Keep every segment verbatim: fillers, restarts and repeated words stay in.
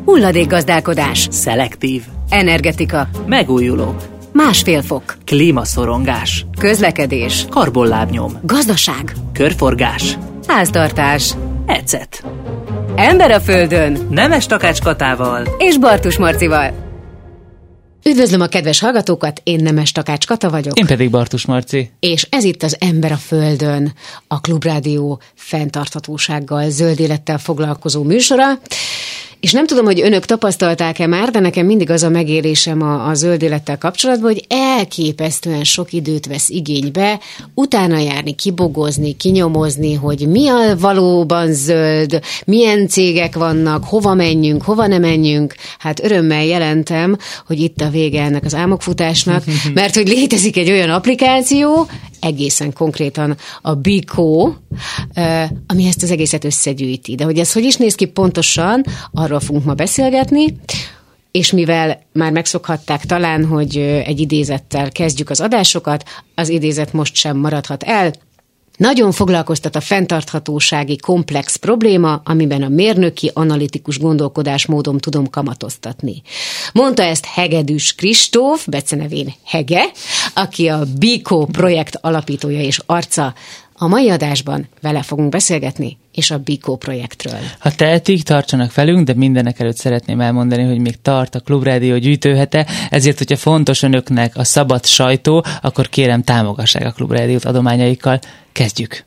Hulladékgazdálkodás. Szelektív. Energetika. Megújulók. Másfél fok. Klímaszorongás. Közlekedés. Karbonlábnyom. Gazdaság. Körforgás. Háztartás. Ecet. Ember a földön. Nemes Takács Katával És Bartus Marcival. Üdvözlöm a kedves hallgatókat, én Nemes Takács Kata vagyok. Én pedig Bartus Marci. És ez itt az Ember a Földön, a Klubrádió fenntarthatósággal, zöld élettel foglalkozó műsora. És nem tudom, hogy önök tapasztalták-e már, de nekem mindig az a megélésem a, a zöld élettel kapcsolatban, hogy elképesztően sok időt vesz igénybe utána járni, kibogozni, kinyomozni, hogy mi a valóban zöld, milyen cégek vannak, hova menjünk, hova nem menjünk. Hát örömmel jelentem, hogy itt a vége ennek az álmokfutásnak, mert hogy létezik egy olyan applikáció, egészen konkrétan a Bikó, ami ezt az egészet összegyűjti. De hogy ez hogy is néz ki pontosan, arról fogunk ma beszélgetni, és mivel már megszokhatták talán, hogy egy idézettel kezdjük az adásokat, az idézet most sem maradhat el. Nagyon foglalkoztat a fenntarthatósági komplex probléma, amiben a mérnöki, analitikus gondolkodásmódom tudom kamatoztatni. Mondta ezt Hegedűs Kristóf, becenevén Hege, aki a Bikó projekt alapítója és arca. A mai adásban vele fogunk beszélgetni, és a Bikó projektről. Ha tehetik, tartsanak velünk, de mindenek előtt szeretném elmondani, hogy még tart a Klubrádió gyűjtőhete, ezért, hogyha fontos önöknek a szabad sajtó, akkor kérem támogassák a Klubrádiót adományaikkal. Kezdjük!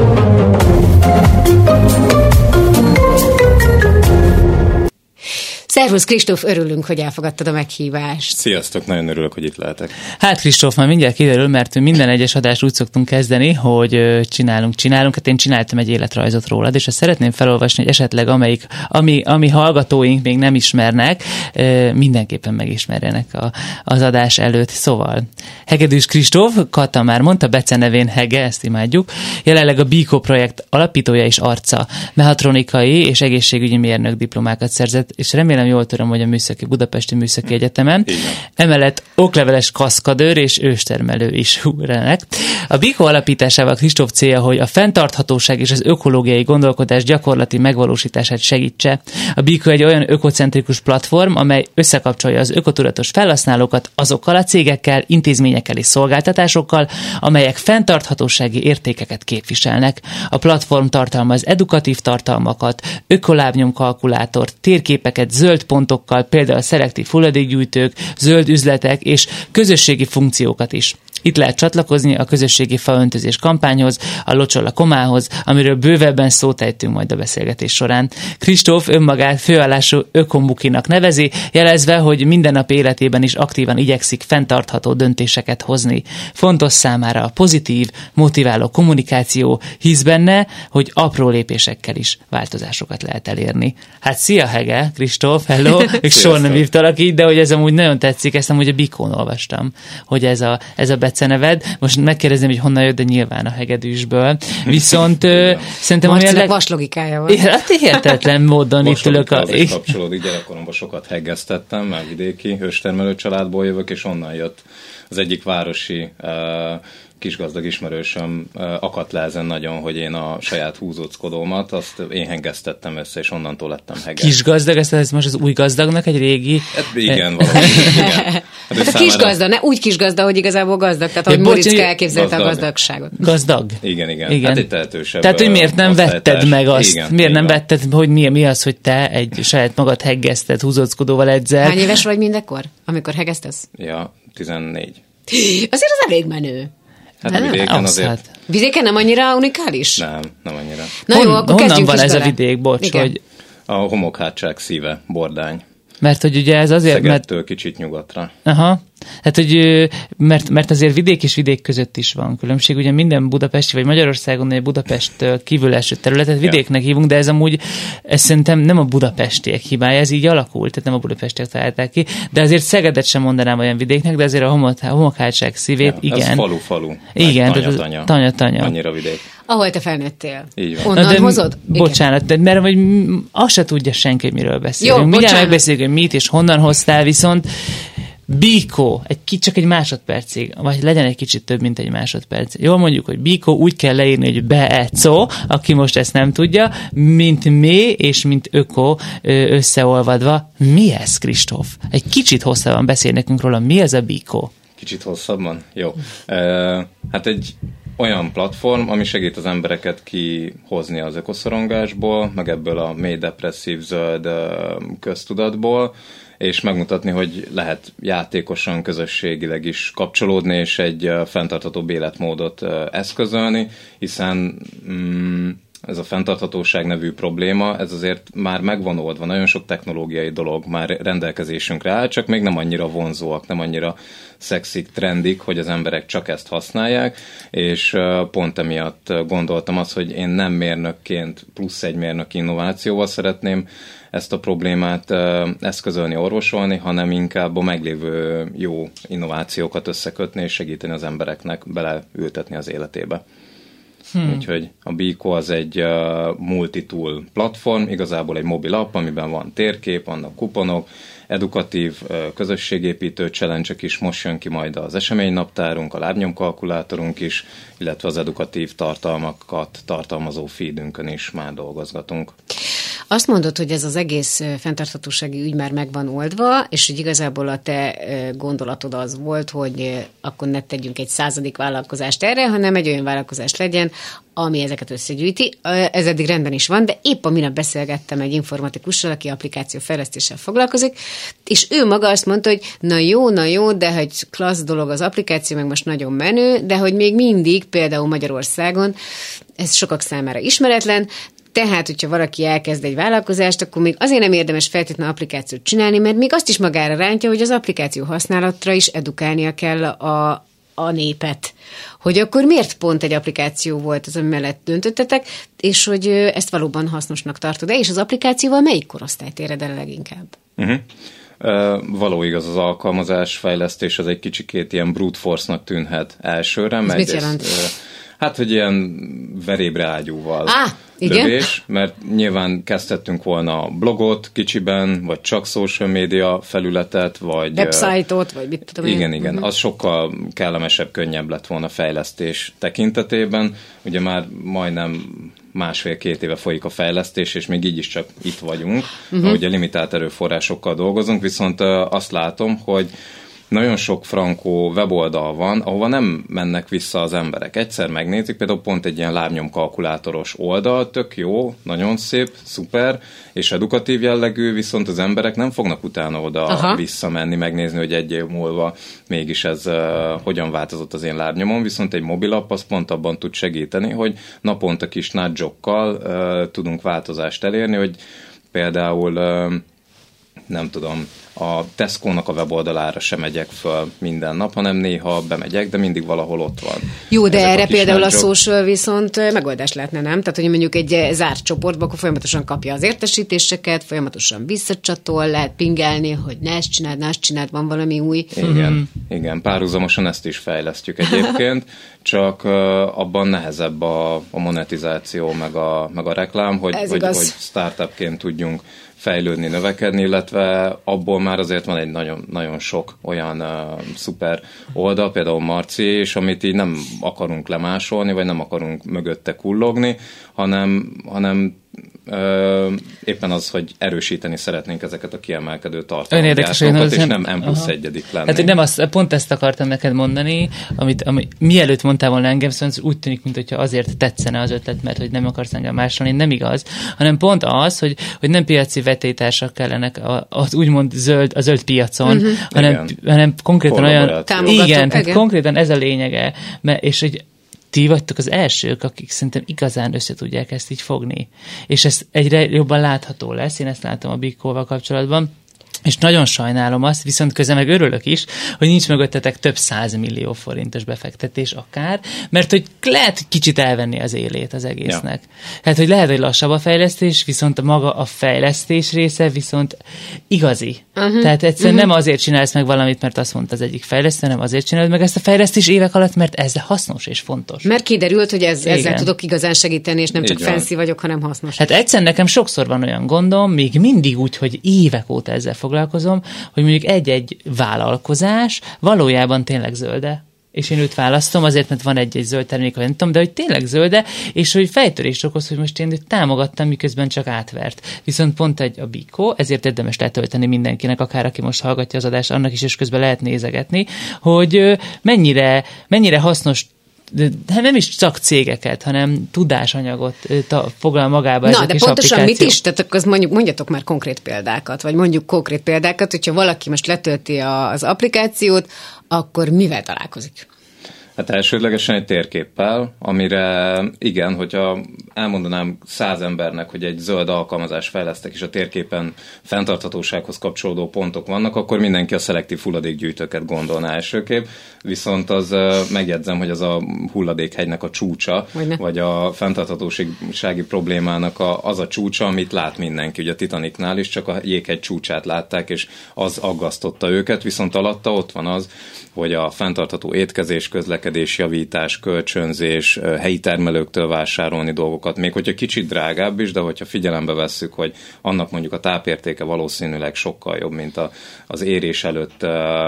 Szervusz Kristóf, örülünk, hogy elfogadtad a meghívást. Sziasztok, nagyon örülök, hogy itt lehetek. Hát Kristóf, már mindjárt kiderül, mert minden egyes adást úgy szoktunk kezdeni, hogy csinálunk, csinálunk. Hát én csináltam egy életrajzot rólad, és ezt szeretném felolvasni, hogy esetleg amelyik, ami, ami hallgatóink még nem ismernek, mindenképpen megismerjenek a, az adás előtt. Szóval, Hegedűs Kristóf, Kata már mondta, becenevén Hege, ezt imádjuk, jelenleg a Bikó projekt alapítója és arca, mechatronikai és egészségügyi mérnök diplomákat szerzett, és remélem jól tudom, hogy a Műszaki, Budapesti Műszaki Egyetemen. Igen. Emellett okleveles kaszkadőr és őstermelő is. Hú, remek. A Bikó alapításával Kristóf célja, hogy a fenntarthatóság és az ökológiai gondolkodás gyakorlati megvalósítását segítse. A Bikó egy olyan ökocentrikus platform, amely összekapcsolja az ökotudatos felhasználókat azokkal a cégekkel, intézményekkel és szolgáltatásokkal, amelyek fenntarthatósági értékeket képviselnek. A platform tartalmaz edukatív tartalmakat, ökolábnyomkalkulátort, térképeket, zöld pontokkal, például szelektív hulladékgyűjtők, zöld üzletek és közösségi funkciókat is. Itt lehet csatlakozni a közösségi faöntözés kampányhoz, a Locsol a komához, amiről bővebben szót ejtünk majd a beszélgetés során. Kristóf önmagát főállású ökomukinak nevezi, jelezve, hogy mindennapi életében is aktívan igyekszik fenntartható döntéseket hozni. Fontos számára a pozitív, motiváló kommunikáció, hisz benne, hogy apró lépésekkel is változásokat lehet elérni. Hát szia Hege, Kristóf, hello, még soha nem hívtalak így, de hogy ez amúgy nagyon tetszik, ezt amúgy a Bikón olvastam, hogy ez a, ez a beceneved. Most megkérdezném, hogy honnan jött, de nyilván a Hegedűsből. Viszont ö, szerintem... Marcinak leg... vaslogikája van. Hát hihetetlen módon itt ülök. A... kapcsolódik, gyerekkoromban sokat heggeztettem, már vidéki hőstermelő családból jövök, és onnan jött az egyik városi uh, kisgazdag ismerősöm uh, akadt le ezen nagyon, hogy én a saját húzóckodómat, azt én hengesztettem össze, és onnantól lettem hege. Kisgazdag, ez, ez most az új gazdagnak egy régi... Hát, igen, valahogy. Igen. Hát a kisgazda, ne úgy kisgazda, hogy igazából gazdag, tehát ahogy Moriczka elképzelte a gazdagságot. Gazdag? Igen, igen. igen. Hát egy tehetősebb. Tehát, hogy miért nem vetted meg azt? Igen, miért nem vetted, hogy mi, mi az, hogy te egy saját magad heggeszted, húzóckodóval edzel? Hány éves vagy mindekor, amikor heggesztesz? Ja, tizennégy. Azért az elég menő. Hát nem, vidéken nem, azért... Hát. Vidéken nem annyira unikális? Nem, nem annyira. Na Hon, jó, akkor honnan van is ez bele. a vidék, bocs, igen. hogy... A homokhátság szíve, Bordány. Mert hogy ugye ez azért... Szegedtől mert... kicsit nyugatra. Aha. Hát, hogy mert, mert azért vidék és vidék között is van különbség. Ugye minden budapesti, vagy Magyarországon egy Budapesttől kívül eső területet vidéknek hívunk, de ez amúgy, ez szerintem nem a budapestiek hibája, ez így alakult, tehát nem a budapestiek találták ki, de azért Szegedet sem mondanám olyan vidéknek, de azért a homokhátság szívét, ja, igen. Ez falu-falu. Igen, tanya-tanya. Tanya-tanya. Annyira vidék. Ahol te felnőttél. Így van. Onnan de, hozod? Bocsánat, de, mert vagy azt se tudja senki, miről beszélünk. Jó, mindjárt bocsánat. megbeszéljük, hogy mit és honnan hoztál, viszont Bíkó, egy, csak egy másodpercig, vagy legyen egy kicsit több, mint egy másodperc. Jól mondjuk, hogy Bíkó úgy kell leírni, hogy beecó, aki most ezt nem tudja, mint mé és mint öko összeolvadva. Mi ez, Kristóf? Egy kicsit hosszabban beszél nekünk róla, mi ez a Bíkó? Kicsit hosszabban? Jó. E, hát egy olyan platform, ami segít az embereket kihozni az ökoszorongásból, meg ebből a mély depresszív zöld köztudatból, és megmutatni, hogy lehet játékosan, közösségileg is kapcsolódni, és egy fenntarthatóbb életmódot eszközölni, hiszen mm, ez a fenntarthatóság nevű probléma, ez azért már megvan oldva, nagyon sok technológiai dolog már rendelkezésünkre áll, csak még nem annyira vonzóak, nem annyira szexik, trendik, hogy az emberek csak ezt használják, és pont emiatt gondoltam azt, hogy én nem mérnökként plusz egy mérnök innovációval szeretném ezt a problémát eszközölni, orvosolni, hanem inkább a meglévő jó innovációkat összekötni és segíteni az embereknek beleültetni az életébe. Hmm. Úgyhogy a Bíkó az egy uh, multitool platform, igazából egy mobil app, amiben van térkép, vannak kuponok, edukatív, uh, közösségépítő challenge-ek is, most jön ki majd az eseménynaptárunk, a lábnyomkalkulátorunk is, illetve az edukatív tartalmakat tartalmazó feedünkön is már dolgozgatunk. Azt mondod, hogy ez az egész fenntarthatósági ügy már meg van oldva, és hogy igazából a te gondolatod az volt, hogy akkor ne tegyünk egy századik vállalkozást erre, hanem egy olyan vállalkozás legyen, ami ezeket összegyűjti. Ez eddig rendben is van, de épp amire beszélgettem egy informatikussal, aki applikációfejlesztéssel foglalkozik, és ő maga azt mondta, hogy na jó, na jó, de hogy klassz dolog az applikáció, meg most nagyon menő, de hogy még mindig például Magyarországon ez sokak számára ismeretlen. Tehát, hogyha valaki elkezd egy vállalkozást, akkor még azért nem érdemes feltétlenül applikációt csinálni, mert még azt is magára rántja, hogy az applikáció használatra is edukálnia kell a, a népet. Hogy akkor miért pont egy applikáció volt az, ami mellett döntöttetek, és hogy ezt valóban hasznosnak tartod-e, és az applikációval melyik korosztályt éred el leginkább? Uh-huh. Uh, való igaz, az alkalmazás fejlesztés az egy kicsikét ilyen brute force-nak tűnhet elsőre. Ez mit jelent? Ezt, uh, hát, hogy ilyen verébre ágyúval ah, lövés, mert nyilván kezdhettünk volna blogot kicsiben, vagy csak social media felületet, vagy website-ot, vagy mit tudom én. Igen, igen. Uh-huh. Az sokkal kellemesebb, könnyebb lett volna fejlesztés tekintetében. Ugye már majdnem másfél-két éve folyik a fejlesztés, és még így is csak itt vagyunk, uh-huh. ugye limitált erőforrásokkal dolgozunk, viszont azt látom, hogy nagyon sok frankó weboldal van, ahova nem mennek vissza az emberek. Egyszer megnézik, például pont egy ilyen lábnyomkalkulátoros oldal, tök jó, nagyon szép, szuper, és edukatív jellegű, viszont az emberek nem fognak utána oda Aha. visszamenni, megnézni, hogy egy év múlva mégis ez uh, hogyan változott az én lábnyomon, viszont egy mobilapp az pont abban tud segíteni, hogy naponta kis nudge-okkal uh, tudunk változást elérni, hogy például uh, nem tudom, a Tesco-nak a weboldalára sem megyek föl minden nap, hanem néha bemegyek, de mindig valahol ott van. Jó, de Ezek erre a például a social viszont megoldás lehetne, nem? Tehát, hogy mondjuk egy zárt csoportban, akkor folyamatosan kapja az értesítéseket, folyamatosan visszacsatol, lehet pingelni, hogy ne ezt csináld, ne ezt csináld, van valami új. Igen, mm. igen, párhuzamosan ezt is fejlesztjük egyébként, csak uh, abban nehezebb a, a monetizáció, meg a, meg a reklám, hogy, hogy, hogy startupként tudjunk fejlődni, növekedni, illetve abból már azért van egy nagyon, nagyon sok olyan uh, szuper oldal, például Marci, és amit így nem akarunk lemásolni, vagy nem akarunk mögötte kullogni, hanem, hanem uh, éppen az, hogy erősíteni szeretnénk ezeket a kiemelkedő tartalomgyártókat, és nem, nem M plusz egyedik lenni. Hát, hogy nem azt, pont ezt akartam neked mondani, amit, ami, mielőtt mondtál volna engem, szóval úgy tűnik, mintha azért tetszene az ötlet, mert hogy nem akarsz engem másolni, nem igaz, hanem pont az, hogy, hogy nem piaci vetétársak kellenek az úgymond zöld, a zöld piacon, uh-huh. hanem, hanem konkrétan olyan... Igen, tehát konkrétan ez a lényege, mert, és hogy ti vagytok az elsők, akik szerintem igazán össze tudják ezt így fogni. És ez egyre jobban látható lesz, én ezt látom a Bíkóval kapcsolatban, és nagyon sajnálom azt, viszont közben meg örülök is, hogy nincs mögöttetek több százmillió forintos befektetés akár, mert hogy lehet, hogy kicsit elvenni az élét az egésznek. Ja. Hát, hogy lehet, hogy lassabb a fejlesztés, viszont maga a fejlesztés része viszont igazi. Uh-huh. Tehát egyszerűen uh-huh. nem azért csinálsz meg valamit, mert azt mondta az egyik fejlesztő, hanem azért csinálod meg ezt a fejlesztés évek alatt, mert ez hasznos és fontos. Mert kiderült, hogy ez, ezzel tudok igazán segíteni, és nem csak fancy vagyok, hanem hasznos. Hát egyszer nekem sokszor van olyan gondom, még mindig úgy, hogy évek óta ezzel fog foglalkozom, hogy mondjuk egy-egy vállalkozás valójában tényleg zölde. És én őt választom, azért, mert van egy-egy zöld termék, vagy nem tudom, de hogy tényleg zölde, és hogy fejtörést okoz, hogy most én őt támogattam, miközben csak átvert. Viszont pont egy a Biko, ezért érdemes letölteni mindenkinek, akár aki most hallgatja az adást, annak is, és közben lehet nézegetni, hogy mennyire, mennyire hasznos, de nem is csak cégeket, hanem tudásanyagot ta, foglal magába Na, ezek de is pontosan applikációk. mit is? Tehát akkor mondjuk, mondjatok már konkrét példákat, vagy mondjuk konkrét példákat, hogyha valaki most letölti a, az applikációt, akkor mivel találkozik? Hát elsődlegesen egy térképpel, amire igen, hogyha elmondanám száz embernek, hogy egy zöld alkalmazást fejlesztek, és a térképen fenntarthatósághoz kapcsolódó pontok vannak, akkor mindenki a szelektív hulladékgyűjtőket gondolná elsőképp, viszont az megjegyzem, hogy az a hulladékhegynek a csúcsa, Hogyne. vagy a fenntarthatósági problémának a, az a csúcsa, amit lát mindenki. Ugye a Titanicnál is csak a jéghegy csúcsát látták, és az aggasztotta őket, viszont alatta ott van az, hogy a fenntartható étkezés, közlekedés, javítás, kölcsönzés, helyi termelőktől vásárolni dolgokat, még hogyha kicsit drágább is, de hogyha figyelembe vesszük, hogy annak mondjuk a tápértéke valószínűleg sokkal jobb, mint a, az érés előtt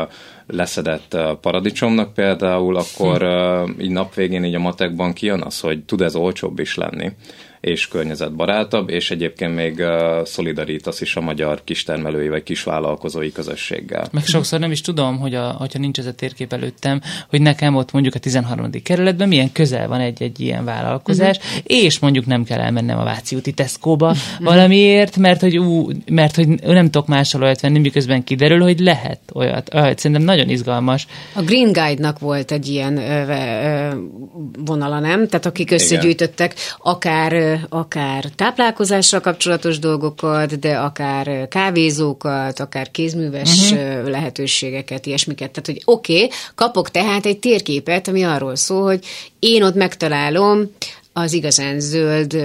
leszedett paradicsomnak például, akkor hm. így napvégén így a matekban kijön az, hogy tud ez olcsóbb is lenni, és környezetbarátabb, és egyébként még uh, szolidarítasz is a magyar kistermelői vagy kisvállalkozói közösséggel. Meg sokszor nem is tudom, hogy a, hogyha nincs ez a térkép előttem, hogy nekem ott mondjuk a tizenharmadik kerületben milyen közel van egy-egy ilyen vállalkozás, uh-huh. és mondjuk nem kell elmennem a Váci úti Tesco-ba uh-huh. valamiért, mert hogy, ú, mert hogy nem tudok máshol olyat venni, miközben kiderül, hogy lehet olyat. olyat. Szerintem nagyon izgalmas. A Green Guide-nak volt egy ilyen ö, ö, vonala, nem? Tehát akik összegyűjtöttek akár akár táplálkozással kapcsolatos dolgokat, de akár kávézókat, akár kézműves uh-huh. lehetőségeket, ilyesmiket. Tehát, hogy oké, okay, kapok tehát egy térképet, ami arról szól, hogy én ott megtalálom az igazán zöld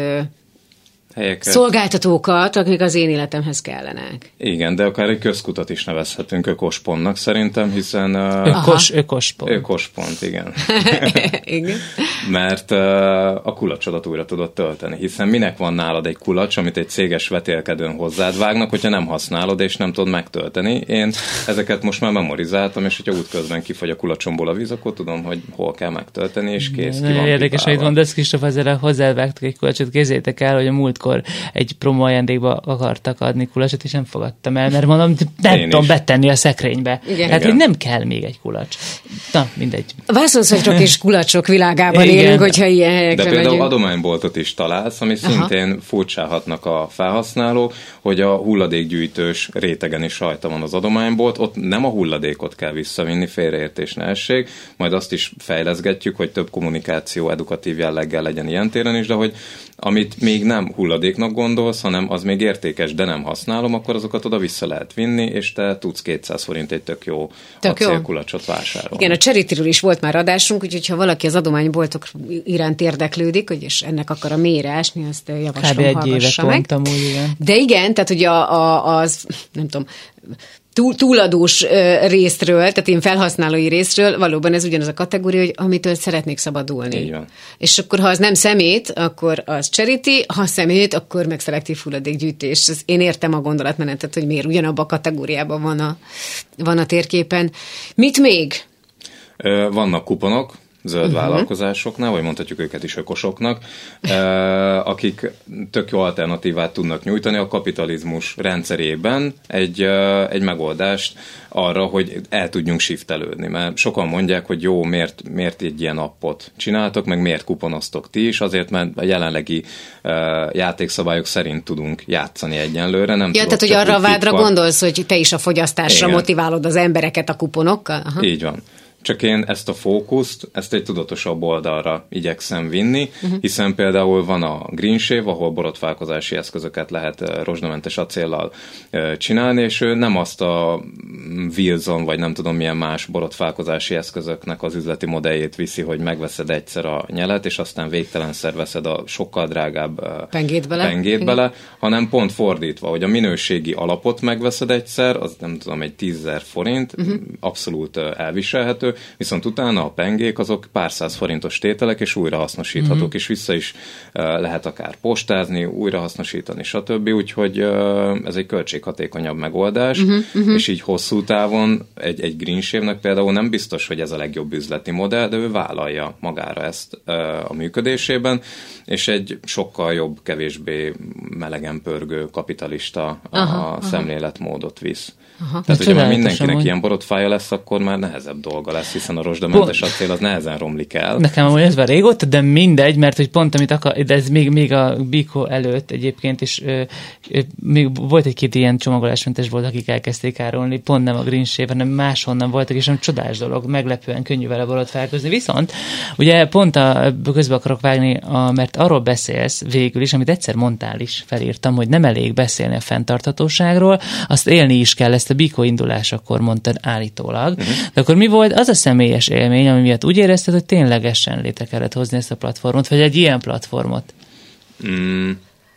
helyeket, szolgáltatókat, akik az én életemhez kellenek. Igen, de akár egy közkutat is nevezhetünk ökospontnak szerintem, hiszen... Ökos, ökospont. Ökospont, igen. igen. Mert uh, a kulacsodat újra tudod tölteni, hiszen minek van nálad egy kulacs, amit egy céges vetélkedőn hozzád vágnak, hogyha nem használod, és nem tudod megtölteni. Én ezeket most már memorizáltam, és hogyha útközben kifogy a kulacsomból a víz, akkor tudom, hogy hol kell megtölteni, és kész, ki van érdekes, hogy mondasz, Kristóf, ezzel hozzávágtuk egy kulacsot. Képzeljétek el, hogy a múltkor egy promo ajándékba akartak adni kulacsot, és nem fogadtam el, mert mondom, nem tudom betenni a szekrénybe. Igen. Hát, hogy nem kell még egy kulacs. Na, mindegy. Vászonszagyrok és kulacsok világában igen. élünk, hogyha ilyen helyekre De például megyünk. adományboltot is találsz, ami Aha. szintén furcsálhatnak a felhasználók, hogy a hulladékgyűjtős rétegen is rajta van az adománybolt, ott nem a hulladékot kell visszavinni, félreértés ne essék, majd azt is fejleszgetjük, hogy több kommunikáció edukatív jelleggel legyen ilyen téren is, de hogy amit még nem hulladéknak gondolsz, hanem az még értékes, de nem használom, akkor azokat oda vissza lehet vinni, és te tudsz kétszáz forint egy tök jó tök acélkulacsot vásárolni. Igen, a Charity-ről is volt már adásunk, úgyhogy ha valaki az adományboltok iránt érdeklődik, hogy és ennek akar a mélyre ásni, azt javaslom, hallgassa meg. Pont amúgy, igen. De igen, tehát hogy a, a, az, nem tudom, Túl, túladós ö, részről, tehát én felhasználói részről, valóban ez ugyanaz a kategória, hogy amitől szeretnék szabadulni. Igen. És akkor, ha az nem szemét, akkor az charity, ha szemét, akkor meg szelektív hulladékgyűjtés. Én értem a gondolatmenetet, hogy miért ugyanabban a kategóriában van a, van a térképen. Mit még? Ö, vannak kuponok, zöld uh-huh. vállalkozásoknál, vagy mondhatjuk őket is ökosoknak, eh, akik tök jó alternatívát tudnak nyújtani a kapitalizmus rendszerében egy, eh, egy megoldást arra, hogy el tudjunk shiftelődni, mert sokan mondják, hogy jó, miért, miért egy ilyen appot csináltok, meg miért kuponoztok ti is, azért, mert a jelenlegi eh, játékszabályok szerint tudunk játszani egyenlőre. Nem ja, tehát, hogy arra a vádra fikva. Gondolsz, hogy te is a fogyasztásra Igen. motiválod az embereket a kuponokkal? Aha. Így van. Csak én ezt a fókuszt, ezt egy tudatosabb oldalra igyekszem vinni, uh-huh. hiszen például van a Green Shave, ahol borotválkozási eszközöket lehet rozsdamentes acéllal csinálni, és ő nem azt a Wilson, vagy nem tudom milyen más borotválkozási eszközöknek az üzleti modelljét viszi, hogy megveszed egyszer a nyelet, és aztán végtelenszer veszed a sokkal drágább pengét bele, pengét bele hanem pont fordítva, hogy a minőségi alapot megveszed egyszer, az nem tudom, egy tízezer forint, uh-huh. abszolút elviselhető, viszont utána a pengék azok pár száz forintos tételek, és újra hasznosíthatók, uh-huh. és vissza is uh, lehet akár postázni, újra hasznosítani, stb. Úgyhogy uh, ez egy költséghatékonyabb megoldás, uh-huh, uh-huh. és így hosszú távon egy, egy Green Shave-nek például nem biztos, hogy ez a legjobb üzleti modell, de ő vállalja magára ezt uh, a működésében, és egy sokkal jobb, kevésbé melegen pörgő kapitalista aha, a aha. szemléletmódot visz. Aha. Tehát, hogyha már mindenkinek hogy... ilyen borotfája lesz, akkor már nehezebb dolga lesz, hiszen a rozsdamentes acél az nehezen romlik el. Nekem amúgy ez már régóta, de mindegy, mert hogy pont amit akar, de ez még, még a Biko előtt egyébként, és ö, ö, még volt egy-két ilyen csomagolásmentes volt, akik elkezdték árulni, pont nem a Green Shave, hanem máshonnan voltak, és nem csodás dolog, meglepően könnyű vele borotfálkozni. Viszont ugye pont a, közbe akarok vágni, a, mert arról beszélsz végül is, amit egyszer mondtál is, felírtam, hogy nem elég beszélni a fenntarthatóságról, azt élni is kell, ezt a Biko indulásakor mondtad állítólag. Uh-huh. De akkor mi volt az a személyes élmény, ami miatt úgy érezted, hogy ténylegesen létre kellett hozni ezt a platformot, vagy egy ilyen platformot? Mm,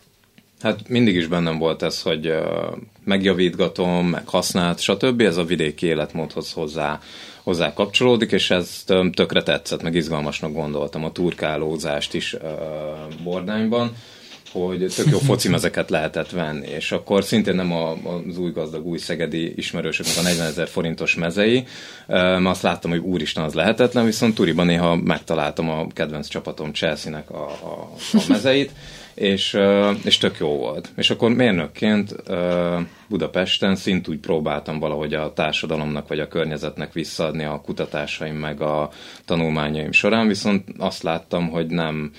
hát mindig is bennem volt ez, hogy uh, megjavítgatom, meg használt, stb. Ez a vidéki életmódhoz hozzá, hozzá kapcsolódik, és ez tökre tetszett, meg izgalmasnak gondoltam a turkálózást is uh, Bordányban, hogy tök jó focimezeket lehetett venni, és akkor szintén nem a, az új gazdag, új szegedi ismerősöknek a negyvenezer forintos mezei, mert azt láttam, hogy úristen, az lehetetlen, viszont turiban néha megtaláltam a kedvenc csapatom Chelsea-nek a, a, a mezeit, és, és tök jó volt. És akkor mérnökként Budapesten szintúgy próbáltam valahogy a társadalomnak vagy a környezetnek visszaadni a kutatásaim meg a tanulmányaim során, viszont azt láttam, hogy nem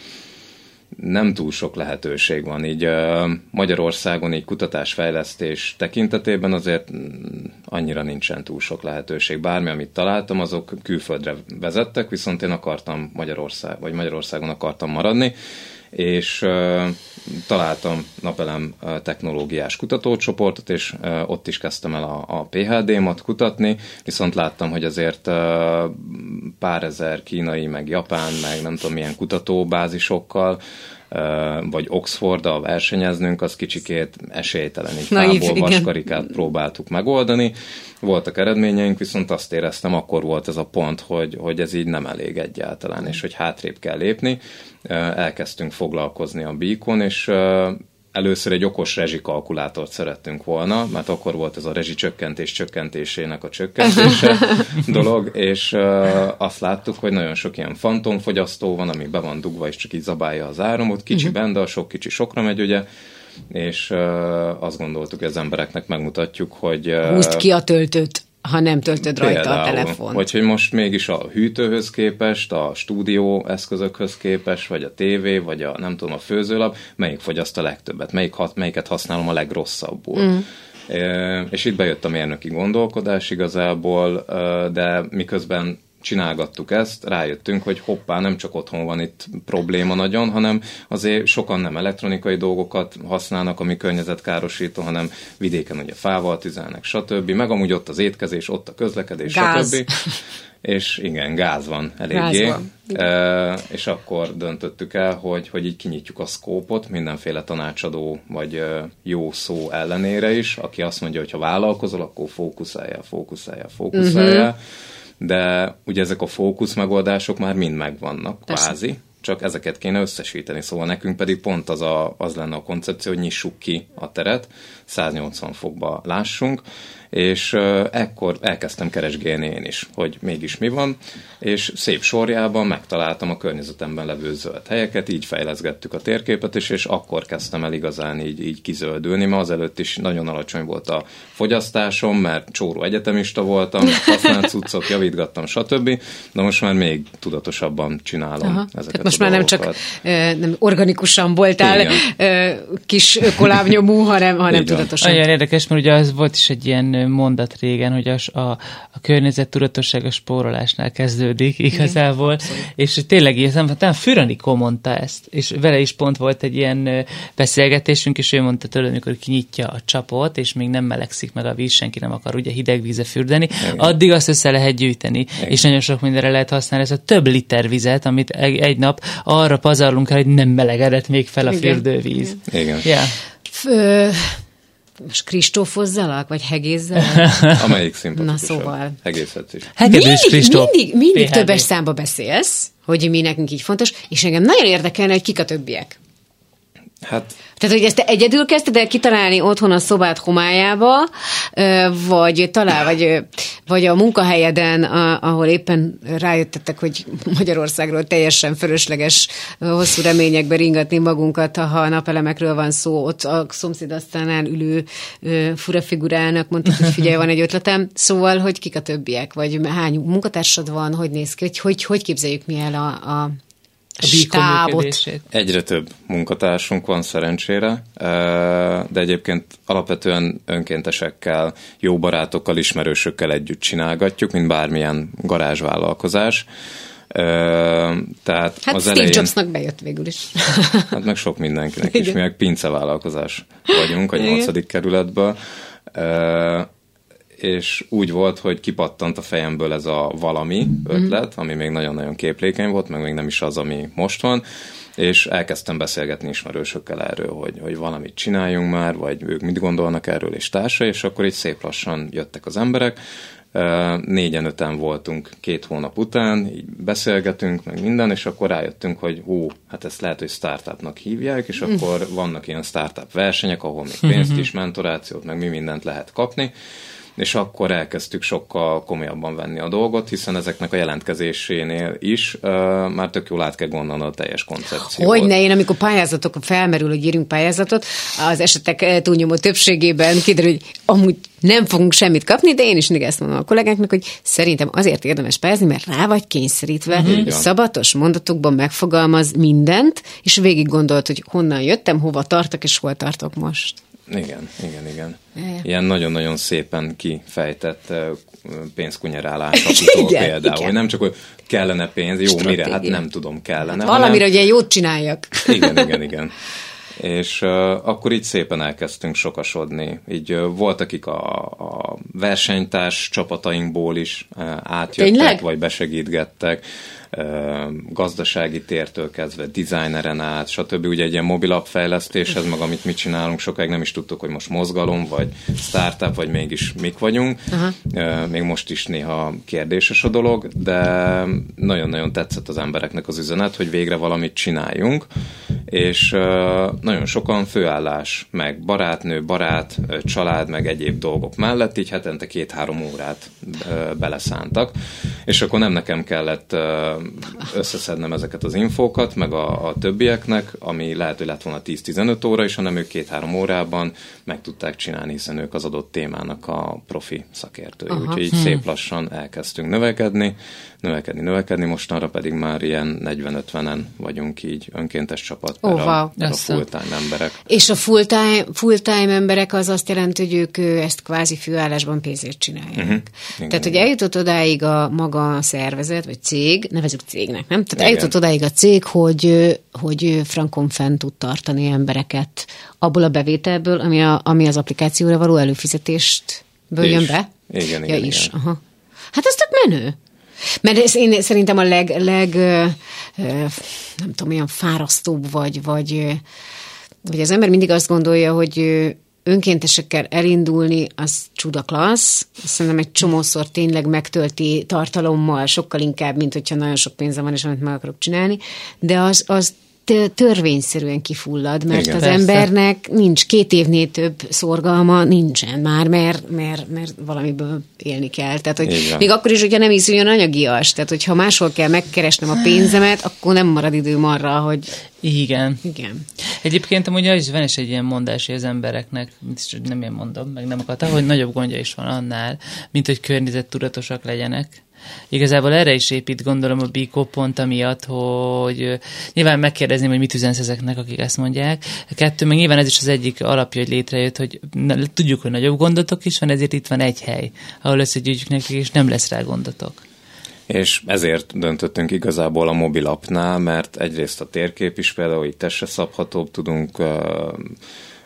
nem túl sok lehetőség van. Így uh, Magyarországon így kutatásfejlesztés tekintetében azért annyira nincsen túl sok lehetőség. Bármi, amit találtam, azok külföldre vezettek, viszont én akartam Magyarország, vagy Magyarországon akartam maradni, és uh, találtam napelem uh, technológiás kutatócsoportot, és uh, ott is kezdtem el a, a pé há dé-mat kutatni, viszont láttam, hogy azért uh, pár ezer kínai, meg japán, meg nem tudom milyen kutatóbázisokkal, uh, vagy Oxforddal versenyeznünk, az kicsikét esélytelen, így fából vaskarikát próbáltuk megoldani. Voltak eredményeink, viszont azt éreztem, akkor volt ez a pont, hogy, hogy ez így nem elég egyáltalán, és hogy hátrébb kell lépni. Elkezdtünk foglalkozni a Bikon, és először egy okos rezsikalkulátort szerettünk volna, mert akkor volt ez a rezsicsökkentés csökkentésének a csökkentése dolog, és azt láttuk, hogy nagyon sok ilyen fantomfogyasztó van, ami be van dugva, és csak így zabálja az áramot, kicsiben, uh-huh. de a sok kicsi sokra megy, ugye, és uh, azt gondoltuk, hogy az embereknek megmutatjuk, hogy... Uh, húzd ki a töltőt, ha nem töltöd rajta például, a telefont. Vagy hogy most mégis a hűtőhöz képest, a stúdió eszközökhöz képest, vagy a tévé, vagy a nem tudom, a főzőlap, melyik fogyaszt a legtöbbet, melyik, melyiket használom a legrosszabbul. Mm. E, és itt bejött a mérnöki gondolkodás igazából, de miközben csinálgattuk ezt, rájöttünk, hogy hoppá, nem csak otthon van itt probléma nagyon, hanem azért sokan nem elektronikai dolgokat használnak, ami környezetkárosító, hanem vidéken ugye fával tüzelnek, stb. Meg amúgy ott az étkezés, ott a közlekedés, gáz. stb. És igen, gáz van eléggé. Gáz van. E, és akkor döntöttük el, hogy, hogy így kinyitjuk a szkópot mindenféle tanácsadó vagy jó szó ellenére is, aki azt mondja, hogy ha vállalkozol, akkor fókuszáljál, fókuszáljál, fókuszáljál. Uh-huh. De ugye ezek a fókusz megoldások már mind megvannak, kvázi, csak ezeket kéne összesíteni, szóval nekünk pedig pont az, a, az lenne a koncepció, hogy nyissuk ki a teret, száznyolcvan fokba lássunk, és uh, ekkor elkezdtem keresgélni én is, hogy mégis mi van, és szép sorjában megtaláltam a környezetemben levő zöld helyeket, így fejleszgettük a térképet is, és akkor kezdtem el igazán így, így kizöldülni, mert azelőtt is nagyon alacsony volt a fogyasztásom, mert csóró egyetemista voltam, használt cuccot, javítgattam, stb. De most már még tudatosabban csinálom aha, ezeket most a már nem csak e, nem organikusan voltál e, kis ökolábnyomú, hanem, hanem tudatosan. Olyan érdekes, mert ugye az volt is egy ilyen mondat régen, hogy a, a, a környezet tudatosság a spórolásnál kezdődik igazából, igen, és tényleg ilyen, talán Füranikó mondta ezt, és vele is pont volt egy ilyen beszélgetésünk, és ő mondta tőle, amikor kinyitja a csapot, és még nem melegszik meg a víz, senki nem akar ugye hideg vízre fürdeni, igen, addig azt össze lehet gyűjteni, igen, és nagyon sok mindenre lehet használni ezt a több liter vizet, amit egy, egy nap arra pazarlunk el, hogy nem melegedett még fel a fürdővíz. Igen. Yeah. F- most Kristófozzalak, vagy hegézzelek? Amelyik szimpatikusabb. Na szóval. Hegészhetsz is. Mindig, mindig, mindig többes számba beszélsz, hogy mi nekünk így fontos, és engem nagyon érdekelne, hogy kik a többiek. Hát... Tehát, hogy ezt te egyedül kezdted el kitalálni otthon a szobád homályába, vagy talál, vagy, vagy a munkahelyeden, ahol éppen rájöttetek, hogy Magyarországról teljesen fölösleges, hosszú reményekbe ringatni magunkat, ha a napelemekről van szó, ott a szomszédasztalnál ülő fura figurának mondtad, hogy figyelj, van egy ötletem. Szóval, hogy kik a többiek, vagy hány munkatársad van, hogy néz ki, hogy hogy, hogy képzeljük mi el a, a A stábot. Egyre több munkatársunk van szerencsére, de egyébként alapvetően önkéntesekkel, jó barátokkal, ismerősökkel együtt csinálgatjuk, mint bármilyen garázsvállalkozás. Tehát hát az Steve elején, Jobsnak bejött végül is. Hát meg sok mindenkinek is. Mi meg pincevállalkozás vagyunk a nyolcadik kerületből. És úgy volt, hogy kipattant a fejemből ez a valami ötlet, ami még nagyon-nagyon képlékeny volt, meg még nem is az, ami most van, és elkezdtem beszélgetni ismerősökkel erről, hogy, hogy valamit csináljunk már, vagy ők mit gondolnak erről, és társa, és akkor így szép lassan jöttek az emberek. Négyen, öten voltunk két hónap után, így beszélgetünk, meg minden, és akkor rájöttünk, hogy hú, hát ezt lehet, hogy startupnak hívják, és akkor vannak ilyen startup versenyek, ahol még pénzt is, mentorációt, meg mi mindent lehet kapni, és akkor elkezdtük sokkal komolyabban venni a dolgot, hiszen ezeknek a jelentkezésénél is uh, már tök jól át kell gondolni a teljes koncepciót. Hogyne, én amikor pályázatok felmerül, hogy írjunk pályázatot, az esetek túlnyomó többségében kiderül, hogy amúgy nem fogunk semmit kapni, de én is mindig ezt mondom a kollégáknak, hogy szerintem azért érdemes pályázni, mert rá vagy kényszerítve, mm-hmm. hogy szabatos mondatokban megfogalmaz mindent, és végig gondolt, hogy honnan jöttem, hova tartok, és hol tartok most. Igen, igen, igen. Ilyen nagyon-nagyon szépen kifejtett pénzkunyerálásokról például. Igen. Nem csak, hogy kellene pénz, jó, stratégia. Mire? Hát nem tudom, kellene. Hát valamire, hogy ilyen jót csináljak. Igen, igen, igen. És uh, akkor így szépen elkezdtünk sokasodni. Így uh, volt, akik a, a versenytárs csapatainkból is uh, átjöttek, Tényleg? Vagy besegítgettek. Gazdasági tértől kezdve, designeren át, stb. Ugye egy ilyen mobilapp fejlesztéshez, meg amit mi csinálunk, sokáig nem is tudtuk, hogy most mozgalom, vagy startup, vagy mégis mik vagyunk. Aha. Még most is néha kérdéses a dolog, de nagyon-nagyon tetszett az embereknek az üzenet, hogy végre valamit csináljunk, és nagyon sokan főállás, meg barátnő, barát, család, meg egyéb dolgok mellett, így hetente két-három órát beleszántak, és akkor nem nekem kellett összeszednem ezeket az infókat, meg a, a többieknek, ami lehet, hogy lett volna tíz-tizenöt óra is, hanem ők két-három órában meg tudták csinálni, hiszen ők az adott témának a profi szakértői. Aha. Úgyhogy így hmm. szép lassan elkezdtünk növekedni, növekedni, növekedni, mostanra pedig már ilyen negyven-ötvenen vagyunk így önkéntes csapatban, oh, wow. a full-time emberek. És a full-time, full-time emberek az azt jelenti, hogy ők ezt kvázi főállásban pénzért csinálják. Uh-huh. Igen, Tehát, hogy eljutott odáig a maga szervezet, vagy cég, nevezzük cégnek, nem? Tehát igen. eljutott odáig a cég, hogy, hogy frankon fenn tud tartani embereket abból a bevételből, ami, a, ami az applikációra való előfizetést jön be. Igen, ja, igen, is. igen. Aha. Hát ez tök menő. Mert ez én szerintem a leg, leg nem tudom, olyan fárasztóbb, vagy, vagy, vagy az ember mindig azt gondolja, hogy önkéntesekkel elindulni, az csuda klassz. Szerintem egy csomószor tényleg megtölti tartalommal, sokkal inkább, mint hogyha nagyon sok pénzem van, és amit meg akarok csinálni, de az, az törvényszerűen kifullad, mert igen, az persze. embernek nincs két évnél több szorgalma, nincsen már, mert, mert, mert valamiből élni kell. Tehát, hogy igen. még akkor is, hogyha nem is olyan anyagias, tehát, hogyha máshol kell megkeresnem a pénzemet, akkor nem marad időm arra, hogy... Igen. Igen. Egyébként amúgy az van is egy ilyen mondás, hogy az embereknek, nem én mondom, meg nem akartam, hogy nagyobb gondja is van annál, mint hogy környezettudatosak legyenek. Igazából erre is épít, gondolom, a Bikó pont amiatt, hogy nyilván megkérdezném, hogy mit üzensz ezeknek, akik ezt mondják. A kettő, meg nyilván ez is az egyik alapja, hogy létrejött, hogy na, tudjuk, hogy nagyobb gondotok is van, ezért itt van egy hely, ahol összegyűjtjük nekik, és nem lesz rá gondotok. És ezért döntöttünk igazából a mobilappnál, mert egyrészt a térkép is például itt testre szabhatóbb, tudunk uh,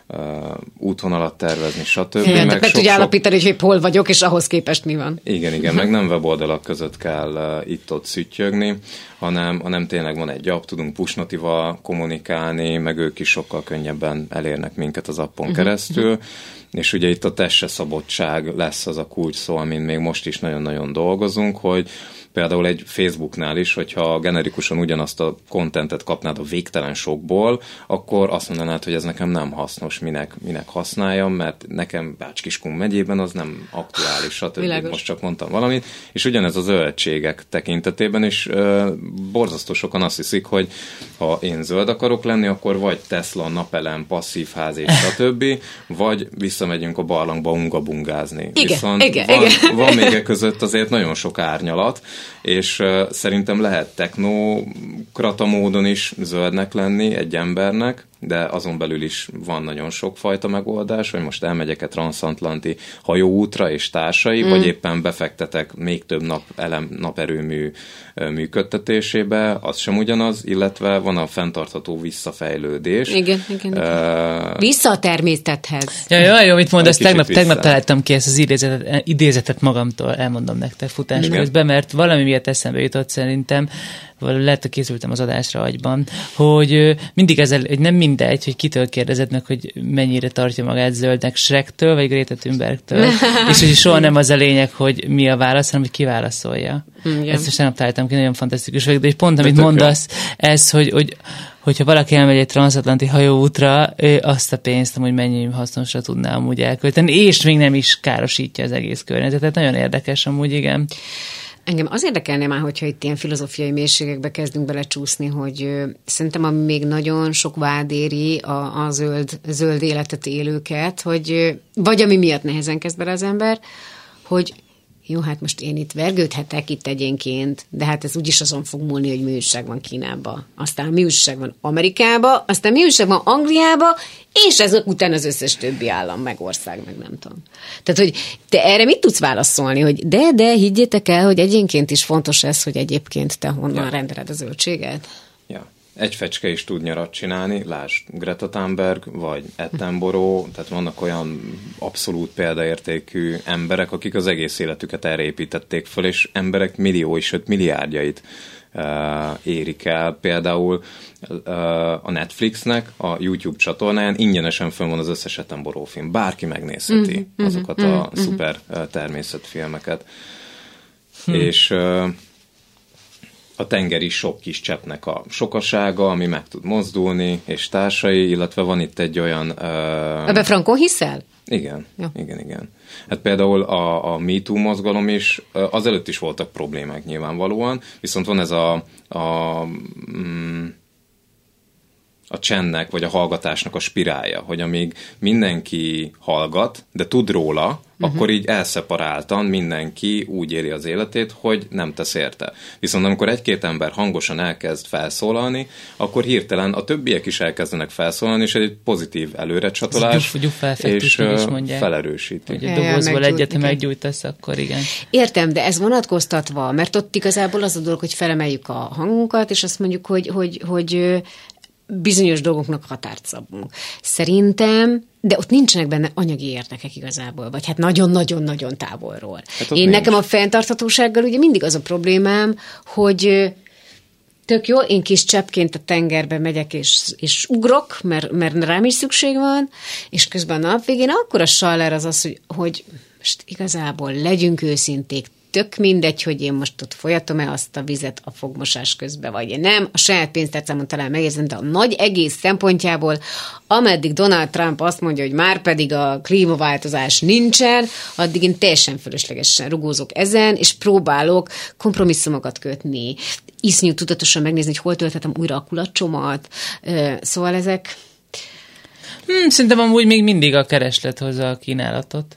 uh, útvonalat tervezni, stb. Igen, meg meg tudja állapítani, hogy hol vagyok, és ahhoz képest mi van. Igen, igen, meg nem weboldalak között kell uh, itt-ott szüttyögni, hanem, hanem tényleg van egy app, tudunk push notival kommunikálni, meg ők is sokkal könnyebben elérnek minket az appon uh-huh. keresztül, és ugye itt a testre szabadság lesz az a kulcs szó, amin még most is nagyon-nagyon dolgozunk, hogy például egy Facebooknál is, hogyha generikusan ugyanazt a kontentet kapnád a végtelen sokból, akkor azt mondanád, hogy ez nekem nem hasznos, minek, minek használjam, mert nekem Bács-Kiskun megyében az nem aktuális, stb. Most csak mondtam valamit, és ugyanez a zöldségek tekintetében is uh, borzasztó sokan azt hiszik, hogy ha én zöld akarok lenni, akkor vagy Tesla, napelem, passzív ház és stb., vagy visszamegyünk a barlangba ungabungázni. Igen, Viszont igen, van, igen. van még e között azért nagyon sok árnyalat, és uh, szerintem lehet technokrata módon is zöldnek lenni egy embernek, de azon belül is van nagyon sokfajta megoldás, hogy most elmegyek egy transatlanti hajóútra és társai, mm. vagy éppen befektetek még több nap elem, naperőmű működtetésébe, az sem ugyanaz, illetve van a fenntartható visszafejlődés. Igen, igen. igen. Uh, Vissza a természethez. Ja, jó, jó, mit mondasz, tegnap, tegnap találtam ki ezt az idézetet, idézetet magamtól, elmondom nektek futás közben, mert valami miatt eszembe jutott szerintem, lehet, hogy készültem az adásra agyban, hogy mindig ezzel, hogy nem mindegy, hogy kitől kérdezed meg, hogy mennyire tartja magát zöldnek, Shrektől, vagy Greta Thunbergtől, és hogy soha nem az a lényeg, hogy mi a válasz, hanem hogy ki válaszolja. Igen. Ezt most nem találtam ki, nagyon fantasztikus vagyok, de egy pont, amit mondasz, ez, hogy, hogy hogyha valaki elmegy egy transatlanti hajóútra, azt a pénzt amúgy mennyi hasznosra tudná amúgy elkölteni, és még nem is károsítja az egész környezetet. Nagyon érdekes amúgy, igen. Engem az érdekelne már, hogyha itt ilyen filozófiai mélységekbe kezdünk belecsúszni, hogy ö, szerintem ami még nagyon sok vád éri a, a zöld, zöld életet élőket, hogy ö, vagy ami miatt nehezen kezd bele az ember, hogy jó, hát most én itt vergődhetek itt egyénként, de hát ez úgyis azon fog múlni, hogy mi újság van Kínába, aztán mi újság van Amerikába, aztán mi újság van Angliába, és ezek után az összes többi állam, meg ország, meg nem tudom. Tehát, hogy te erre mit tudsz válaszolni, hogy de, de, higgyétek el, hogy egyénként is fontos ez, hogy egyébként te honnan ja. rendeled a zöldséget? Ja. Egy fecske is tud nyarat csinálni, lásd Greta Thunberg, vagy Attenborough, tehát vannak olyan abszolút példaértékű emberek, akik az egész életüket erre építették föl, és emberek milliói, sőt milliárdjait uh, érik el. Például uh, a Netflixnek a YouTube csatornáján ingyenesen fönn van az összes Attenborough film. Bárki megnézheti mm-hmm, azokat mm-hmm, a mm-hmm. szuper uh, természetfilmeket. Mm. És... Uh, a tengeri sok kis cseppnek a sokasága, ami meg tud mozdulni, és társai, illetve van itt egy olyan... Uh... Ebbe Frankon hiszel? Igen, ja. igen, igen. Hát például a, a MeToo mozgalom is, azelőtt is voltak problémák nyilvánvalóan, viszont van ez a, a, mm, a csendnek, vagy a hallgatásnak a spirálja, hogy amíg mindenki hallgat, de tud róla, uh-huh. akkor így elszeparáltan mindenki úgy éli az életét, hogy nem tesz érte. Viszont amikor egy-két ember hangosan elkezd felszólalni, akkor hirtelen a többiek is elkezdenek felszólalni, és egy pozitív előrecsatolás, és felerősíti. Hogy a dobozból ja, egyet meggyújtasz, akkor igen. Értem, de ez vonatkoztatva, mert ott igazából az a dolog, hogy felemeljük a hangunkat, és azt mondjuk, hogy, hogy, hogy bizonyos dolgoknak határt szabunk. Szerintem, de ott nincsenek benne anyagi érdekek igazából, vagy hát nagyon-nagyon-nagyon távolról. Hát Én nincs. Nekem a fenntarthatósággal ugye mindig az a problémám, hogy tök jó, én kis cseppként a tengerbe megyek és, és ugrok, mert, mert rám is szükség van, és közben a nap végén akkor a saller az az, hogy, hogy most igazából legyünk őszinték, tök mindegy, hogy én most ott folyatom-e azt a vizet a fogmosás közben, vagy én nem. A saját pénztárcámon talán megérzem, de a nagy egész szempontjából, ameddig Donald Trump azt mondja, hogy már pedig a klímaváltozás nincsen, addig én teljesen fölöslegesen rugózok ezen, és próbálok kompromisszumokat kötni, iszonyú tudatosan megnézni, hogy hol tölthetem újra a kulacsomat. Szóval ezek... Hmm, szerintem amúgy még mindig a kereslet hozza a kínálatot.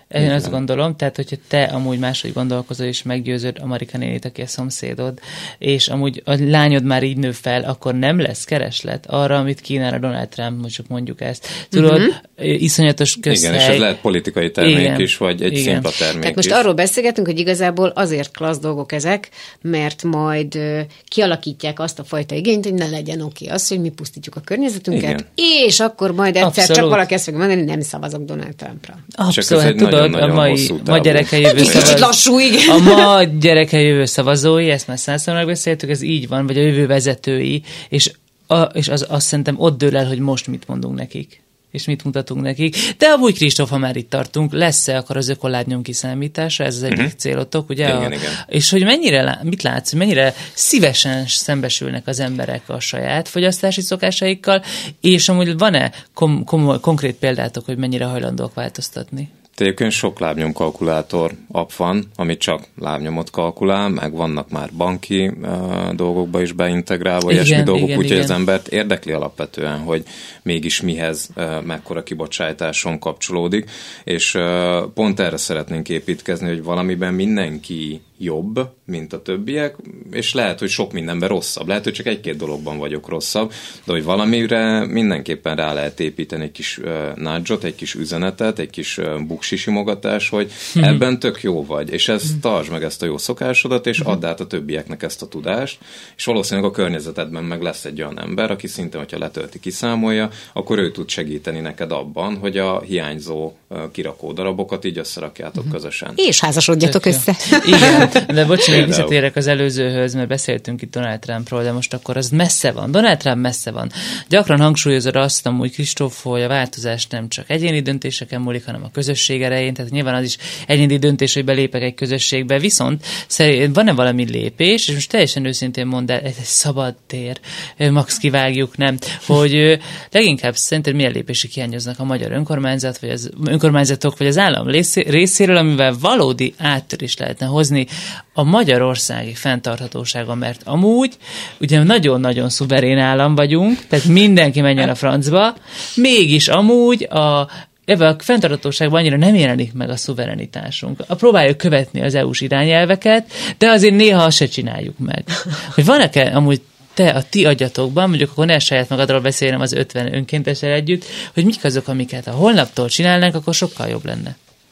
Én Igen. azt gondolom, tehát hogyha te amúgy máshogy gondolkozol, és meggyőzöd a Marika nénit, aki a szomszédod, és amúgy a lányod már így nő fel, akkor nem lesz kereslet arra, amit kínál Donald Trump, most mondjuk ezt. Tudod, uh-huh. iszonyatos közhely. Igen, és ez lehet politikai termék Igen. is, vagy egy Igen. szimpla termék Tehát most is. arról beszélgetünk, hogy igazából azért klassz dolgok ezek, mert majd uh, kialakítják azt a fajta igényt, hogy ne legyen oké okay az, hogy mi pusztítjuk a környezetünket, Igen. és akkor majd egyszer Abszolút. csak valaki ezt fogja mondani, nem szavazok Donald Trumpra. Abszolút, egy tudod, nagyon-nagyon a mai, hosszú ma távú gyereke jövő Kicsit szavaz... lassú, igen. A ma gyereke jövő szavazói, ezt már százszor megbeszéltük, ez így van, vagy a jövő vezetői, és, a, és az, azt szerintem ott dől el, hogy most mit mondunk nekik, és mit mutatunk nekik. De amúgy, Kristóf, ha már itt tartunk, lesz-e akkor az ökolábnyom kiszámítása, ez az egyik uh-huh. célotok, ugye? Igen, a, igen. És hogy mennyire, mit látsz, mennyire szívesen szembesülnek az emberek a saját fogyasztási szokásaikkal, és amúgy van-e kom- kom- konkrét példátok, hogy mennyire hajlandóak változtatni? Egyébként sok lábnyomkalkulátor app van, ami csak lábnyomot kalkulál, meg vannak már banki uh, dolgokba is beintegrálva, igen, ilyesmi dolgok, igen, úgyhogy igen. az embert érdekli alapvetően, hogy mégis mihez uh, mekkora kibocsátáson kapcsolódik, és uh, pont erre szeretnénk építkezni, hogy valamiben mindenki jobb, mint a többiek, és lehet, hogy sok mindenben rosszabb. Lehet, hogy csak egy-két dologban vagyok rosszabb, de hogy valamire mindenképpen rá lehet építeni egy kis uh, nudge-ot, egy kis üzenetet, egy kis uh, buksisimogatás, hogy ebben tök jó vagy, és ezt tartsd meg ezt a jó szokásodat, és add át a többieknek ezt a tudást, és valószínűleg a környezetedben meg lesz egy olyan ember, aki szintén, hogyha letölti, kiszámolja, akkor ő tud segíteni neked abban, hogy a hiányzó uh, kirakó darabokat így összerakjátok közösen. És házasodjatok Tök össze. Igen, de bocs, még visszatérek az előzőhöz, mert beszéltünk itt Donald Trumpról, de most akkor az messze van. Donald Trump messze van. Gyakran hangsúlyozod azt amúgy, Kristóf, hogy a változás nem csak egyéni döntéseken múlik, hanem a közösség erején, tehát nyilván az is egyéni döntés, hogy belépek egy közösségbe, viszont van-e valami lépés, és most teljesen őszintén mondd el, ez egy szabad tér, max kivágjuk, nem, hogy leginkább szerinted milyen lépések hiányoznak a magyar önkormányzat, vagy az önkormányzatok, vagy az állam részéről, amivel valódi áttörést lehetne hozni a magyarországi fenntarthatóságon, mert amúgy ugye nagyon-nagyon szuverén állam vagyunk, tehát mindenki menjen a francba, mégis amúgy a ebben a fenntarthatóságban annyira nem jelenik meg a szuverenitásunk. A próbáljuk követni az é u-s irányelveket, de azért néha azt se csináljuk meg. Hogy van-e amúgy te a ti agyatokban, mondjuk akkor ne saját magadról beszélnem az ötven önkéntessel együtt, hogy mik azok, amiket a holnaptól csinálnánk, akkor sokkal jobb lenne.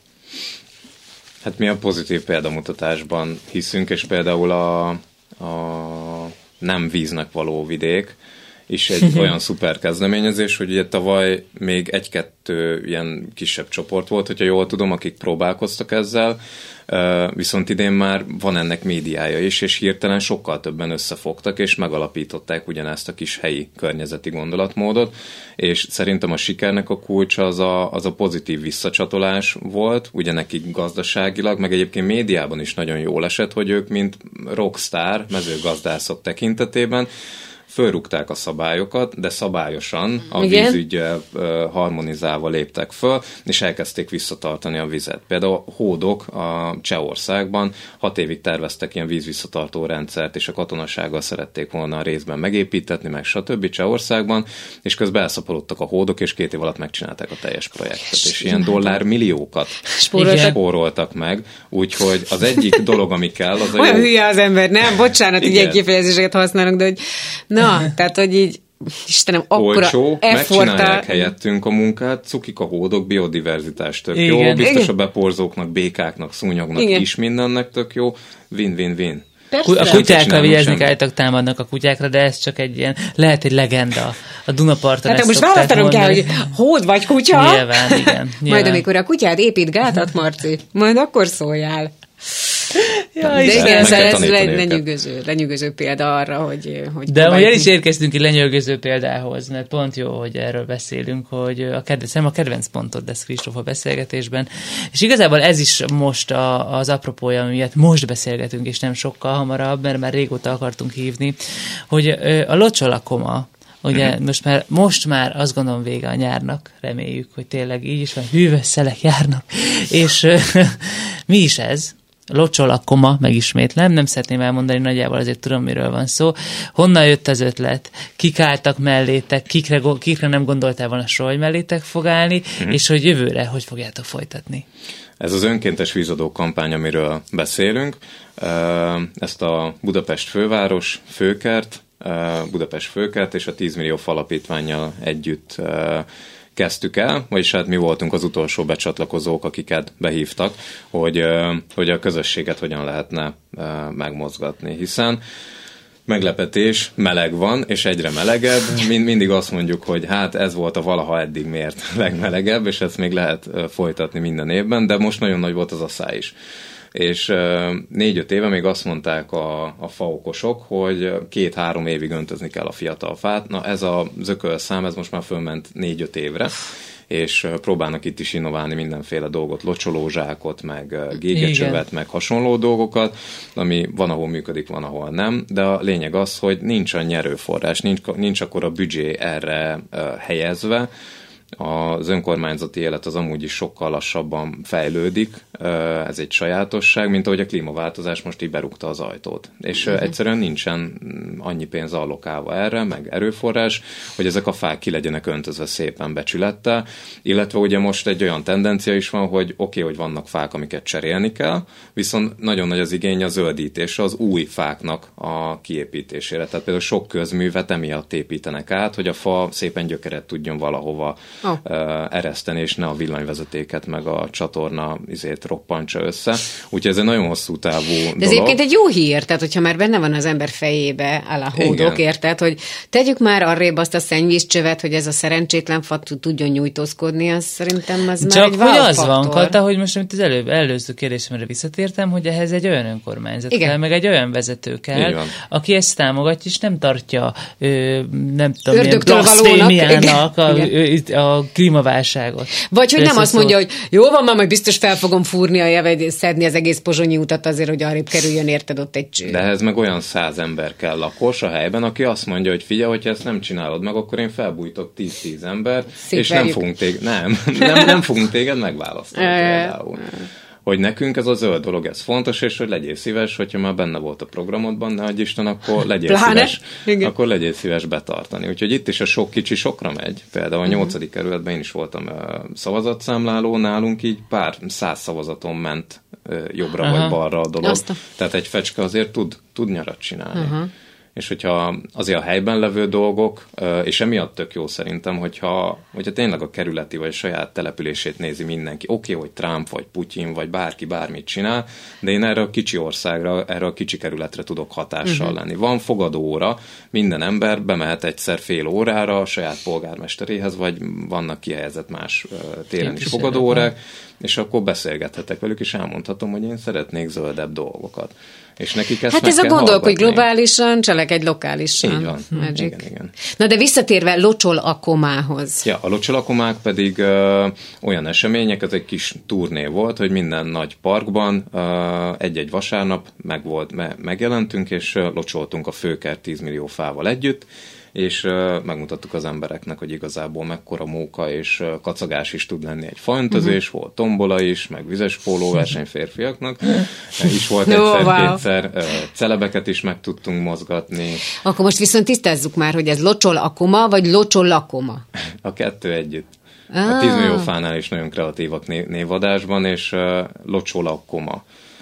Hát mi a pozitív példamutatásban hiszünk, és például a, a nem víznek való vidék is egy olyan szuper kezdeményezés, hogy ugye tavaly még egy-kettő ilyen kisebb csoport volt, hogyha jól tudom, akik próbálkoztak ezzel, viszont idén már van ennek médiája is, és hirtelen sokkal többen összefogtak, és megalapították ugyanezt a kis helyi környezeti gondolatmódot, és szerintem a sikernek a kulcsa az a, az a pozitív visszacsatolás volt, ugye nekik gazdaságilag, meg egyébként médiában is nagyon jól esett, hogy ők mint rockstar mezőgazdászok tekintetében fölrúgták a szabályokat, de szabályosan a Igen? vízüggyel uh, harmonizálva léptek föl, és elkezdték visszatartani a vizet. Például a hódok a Csehországban hat évig terveztek ilyen vízvisszatartó rendszert, és a katonasággal szerették volna a részben megépítetni, meg stb. Csehországban, és közben elszaporodtak a hódok, és két év alatt megcsinálták a teljes projektet. És ilyen dollármilliókat spóroltak meg, úgyhogy az egyik dolog, ami kell, az a olyan jó... hülye az ember, nem? Bocsánat, hogy Igen. ilyen kifejezéseket használnak, de hogy na, tehát, hogy így Istenem, akkora olcsó, efforttal... megcsinálják helyettünk a munkát, cukik a hódok, biodiverzitás tök Igen. jó, biztos Igen. a beporzóknak, békáknak, szúnyognak Igen. is mindennek tök jó, win-win-win. A Nem kutyákkal csinálunk vigyázni semmit. álltak, támadnak a kutyákra, de ez csak egy ilyen, lehet egy legenda. A Dunaparton Hát ezt most szokták választanom kell, mondani. hogy hód vagy kutya. Nyilván, igen. Nyilván. Majd amikor a kutyád épít gátat, Marci, majd akkor szóljál. Ja, De Istenem. igen, meg szóval kell ez tanítani le- őket. lenyűgöző, lenyűgöző példa arra, hogy... hogy De amúgy el próbáljuk- is érkeztünk egy lenyűgöző példához, mert pont jó, hogy erről beszélünk, hogy a kedvenc, nem a kedvenc pontod lesz, Kristóf, a beszélgetésben. És igazából ez is most a, az apropója, miatt most beszélgetünk, és nem sokkal hamarabb, mert már régóta akartunk hívni, hogy a locsolakoma, ugye uh-huh. most, már, most már azt gondolom vége a nyárnak, reméljük, hogy tényleg így is van, hűvös szelek járnak. És mi is ez? locsol a koma, megismétlem, nem szeretném elmondani, nagyjából azért tudom, miről van szó. Honnan jött az ötlet? Kik álltak mellétek, kikre, kikre nem gondoltál volna soha, hogy mellétek fog állni, mm. és hogy jövőre hogy fogjátok folytatni? Ez az önkéntes vízadó kampány, amiről beszélünk. Ezt a Budapest főváros, főkert, Budapest főkert és a tíz millió fa alapítvánnyal együtt kezdtük el, vagyis hát mi voltunk az utolsó becsatlakozók, akiket behívtak, hogy, hogy a közösséget hogyan lehetne megmozgatni, hiszen meglepetés, meleg van, és egyre melegebb. Mind, mindig azt mondjuk, hogy hát ez volt a valaha eddig mért legmelegebb, és ezt még lehet folytatni minden évben, de most nagyon nagy volt az asszály is. És négy-öt éve még azt mondták a, a faokosok, hogy két-három évig öntözni kell a fiatal fát. Na ez a zökölszám, ez most már fölment négy-öt évre, és próbálnak itt is innoválni mindenféle dolgot, locsolózsákot, meg gégecsövet, meg hasonló dolgokat, ami van, ahol működik, van, ahol nem, de a lényeg az, hogy nincs annyi erőforrás, nincs, nincs akkor a büdzsé erre uh, helyezve. Az önkormányzati élet az amúgy is sokkal lassabban fejlődik, ez egy sajátosság, mint ahogy a klímaváltozás most így berúgta az ajtót. És uh-huh. egyszerűen nincsen annyi pénz allokálva erre, meg erőforrás, hogy ezek a fák ki legyenek öntözve szépen becsülettel, illetve ugye most egy olyan tendencia is van, hogy oké, okay, hogy vannak fák, amiket cserélni kell, viszont nagyon nagy az igény a zöldítésre, az új fáknak a kiépítésére. Tehát például sok közművet emiatt építenek át, hogy a fa szépen gyökeret tudjon valahova Oh. ereszteni, és ne a villanyvezetéket, meg a csatorna izét roppantsa össze. Úgyhogy ez egy nagyon hosszú távú De dolog. ez egyébként egy jó hír, tehát hogyha már benne van az ember fejébe, áll a hódok, érted, hogy tegyük már arrébb azt a szennyvízcsövet, hogy ez a szerencsétlen fa tudjon nyújtózkodni, az szerintem az már egy wow faktor. Csak hogy az van, Kata, hogy most amit az előbb, előző kérdésemre visszatértem, hogy ehhez egy olyan önkormányzat Igen. kell, meg egy olyan vezető kell, aki ezt támogatja, és nem tartja ö, nem tudom, milyen blaszfémiának a, a a klímaválságot. Vagy hogy nem azt mondja, hogy jó van, már majd biztos fel fogom fúrni a javet, szedni az egész Pozsonyi utat azért, hogy arrébb kerüljön, érted, ott egy cső. De ehhez meg olyan száz ember kell lakos a helyben, aki azt mondja, hogy figyelj, hogyha ezt nem csinálod meg, akkor én felbújtok tíz-tíz ember, Szép és nem fogunk, téged, nem, nem, nem fogunk téged megválasztani például. Hogy nekünk ez a zöld dolog, ez fontos, és hogy legyél szíves, hogyha már benne volt a programodban, ne adj Isten, akkor legyél szíves, akkor legyél szíves betartani. Úgyhogy itt is a sok kicsi sokra megy. Például a nyolcadik kerületben én is voltam szavazatszámláló, nálunk így pár száz szavazaton ment jobbra Aha. vagy balra a dolog. Aztán. Tehát egy fecske azért tud, tud nyarat csinálni. Aha. És hogyha azért a helyben levő dolgok, és emiatt tök jó szerintem, hogyha, hogyha tényleg a kerületi vagy a saját települését nézi mindenki. Oké, okay, hogy Trump, vagy Putyin, vagy bárki bármit csinál, de én erre a kicsi országra, erre a kicsi kerületre tudok hatással uh-huh. lenni. Van fogadóóra, minden ember bemehet egyszer fél órára a saját polgármesteréhez, vagy vannak kihelyezett más téren is fogadóórák, és akkor beszélgethetek velük, és elmondhatom, hogy én szeretnék zöldebb dolgokat. És nekik ezt hát ez a gondolkodj globálisan, cselekedj lokálisan. Így van. Magic. Igen, igen. Na de visszatérve Locsol a Komához. Ja, a Locsol a Komák pedig ö, olyan események, ez egy kis turné volt, hogy minden nagy parkban ö, egy-egy vasárnap meg volt, me, megjelentünk, és ö, locsoltunk a főkert tíz millió fával együtt, és uh, megmutattuk az embereknek, hogy igazából mekkora móka és uh, kacagás is tud lenni egy faöntözés, uh-huh. volt tombola is, meg vizes pólóverseny férfiaknak, is volt egyszer-kétszer, oh, wow. uh, celebeket is meg tudtunk mozgatni. Akkor most viszont tisztázzuk már, hogy ez Locsol a Koma, vagy Locsol a Koma? A kettő együtt. Ah. A tíz millió fánál is nagyon kreatívak név- névadásban, és uh, Locsol a Koma.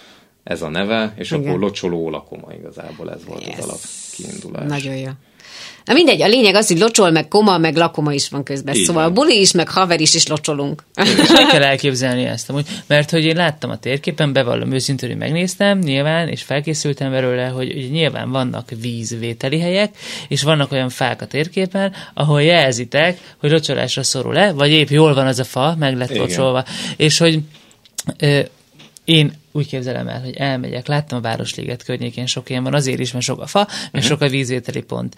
Ez a neve, és Igen. akkor Locsoló lakoma igazából, ez volt yes. az alap kiindulás. Nagyon jó. Na mindegy, a lényeg az, hogy locsol, meg koma, meg lakoma is van közben. Így szóval van. Buli is, meg haver is, is locsolunk. És meg kell elképzelni ezt amúgy, mert hogy én láttam a térképen, bevallom őszintén, hogy megnéztem nyilván, és felkészültem belőle, hogy, hogy nyilván vannak vízvételi helyek, és vannak olyan fák a térképen, ahol jelzitek, hogy locsolásra szorul-e, vagy épp jól van az a fa, meg lett locsolva. És hogy ö, én úgy képzelem el, hogy elmegyek, láttam a Városliget környékén sok ilyen van, azért is, mert sok a fa, meg uh-huh. sok a vízvételi pont.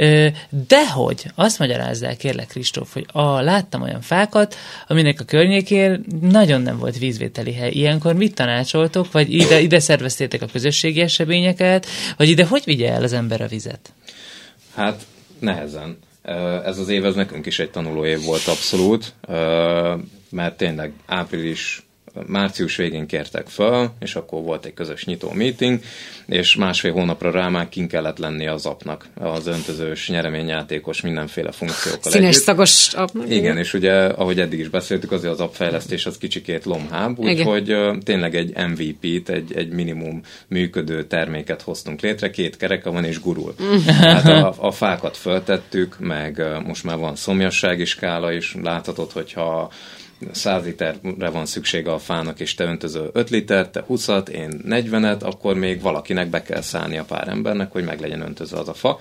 Dehogy, azt magyarázzál, kérlek Kristóf, hogy a, láttam olyan fákat, aminek a környékén nagyon nem volt vízvételi hely. Ilyenkor mit tanácsoltok, vagy ide, ide szerveztétek a közösségi eseményeket, vagy ide hogy vigye el az ember a vizet? Hát nehezen. Ez az év, ez nekünk is egy tanuló év volt abszolút, mert tényleg április március végén kértek föl, és akkor volt egy közös nyitó meeting, és másfél hónapra rá már kint kellett lenni az appnak, az öntözős, nyereményjátékos, mindenféle funkciókkal Színes, együtt. szagos appnak. Igen, és ugye, ahogy eddig is beszéltük, azért az appfejlesztés az kicsikét lomhább, úgyhogy uh, tényleg egy em vé pét, egy, egy minimum működő terméket hoztunk létre, két kereke van és gurul. Tehát a, a fákat föltettük, meg uh, most már van szomjassági skála is, láthatod, hogyha száz literre van szüksége a fának, és te öntözöl öt litert, te húszat, én negyvenet, akkor még valakinek be kell szállni a pár embernek, hogy meg legyen öntözve az a fa.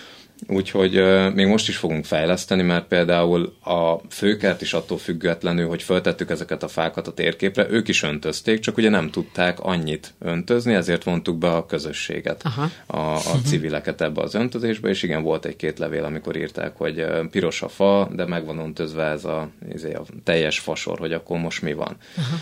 Úgyhogy uh, még most is fogunk fejleszteni, mert például a főkert is attól függetlenül, hogy föltettük ezeket a fákat a térképre, ők is öntözték, csak ugye nem tudták annyit öntözni, ezért vontuk be a közösséget, Aha. a, a civileket ebbe az öntözésbe, és igen, volt egy-két levél, amikor írták, hogy uh, piros a fa, de meg van öntözve ez a, ez a teljes fasor, hogy akkor most mi van. Aha.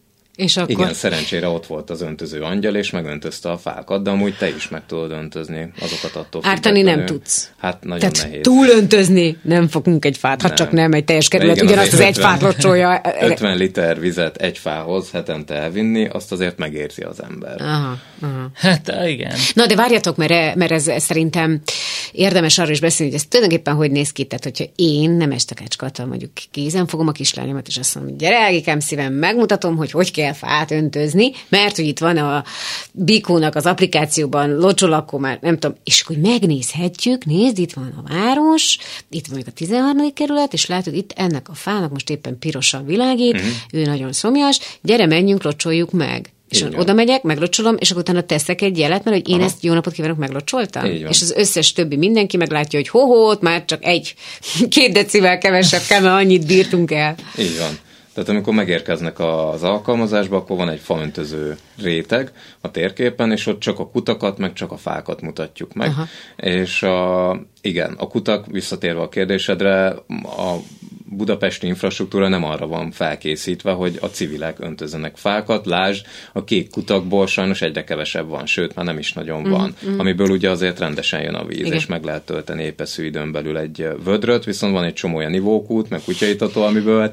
És akkor... Igen, szerencsére ott volt az öntöző angyal, és megöntözte a fákat, de amúgy te is meg tudod öntözni azokat attól Ártani nem tudsz. Hát nagyon Tehát nehéz. túlöntözni nem fogunk egy fát, ha nem. Csak nem egy teljes kerület, igen, ugyanazt az, az egy fát locsolja. ötven liter vizet egy fához hetente elvinni, azt azért megérzi az ember. Aha, aha. Hát igen. Na de várjatok, mert, mert ez, ez szerintem érdemes arra is beszélni, hogy ez tulajdonképpen hogy néz ki. Tehát, hogyha én Nemes Takács Kata mondjuk kézen fogom a kislányomat, és azt mondom, gyere, Ágikám, szívem, megmutatom, hogy hogy kell fát öntözni, mert hogy itt van a Bikónak az applikációban locsol, akkor már nem tudom, és akkor megnézhetjük, nézd, itt van a város, itt van a tizenharmadik kerület, és látod, itt ennek a fának most éppen piros a világít, mm-hmm. ő nagyon szomjas, gyere, menjünk, locsoljuk meg. És oda megyek, meglocsolom, és akkor utána teszek egy jelet, mert hogy én Aha. ezt jó napot kívánok, meglocsoltam. És az összes többi mindenki meglátja, hogy ho-hót, már csak egy, két decivel kevesebb kell, mert annyit bírtunk el. Így van. Tehát amikor megérkeznek az alkalmazásba, akkor van egy faöntöző réteg a térképen, és ott csak a kutakat, meg csak a fákat mutatjuk meg. Aha. És a, igen, a kutak, visszatérve a kérdésedre, a budapesti infrastruktúra nem arra van felkészítve, hogy a civilek öntözzenek fákat. Lásd, a kék kutakból sajnos egyre kevesebb van, sőt, már nem is nagyon mm, van, mm. amiből ugye azért rendesen jön a víz, igen. és meg lehet tölteni épeszű időn belül egy vödröt, viszont van egy csomó olyan ivókút, meg kutyaitató, amiből...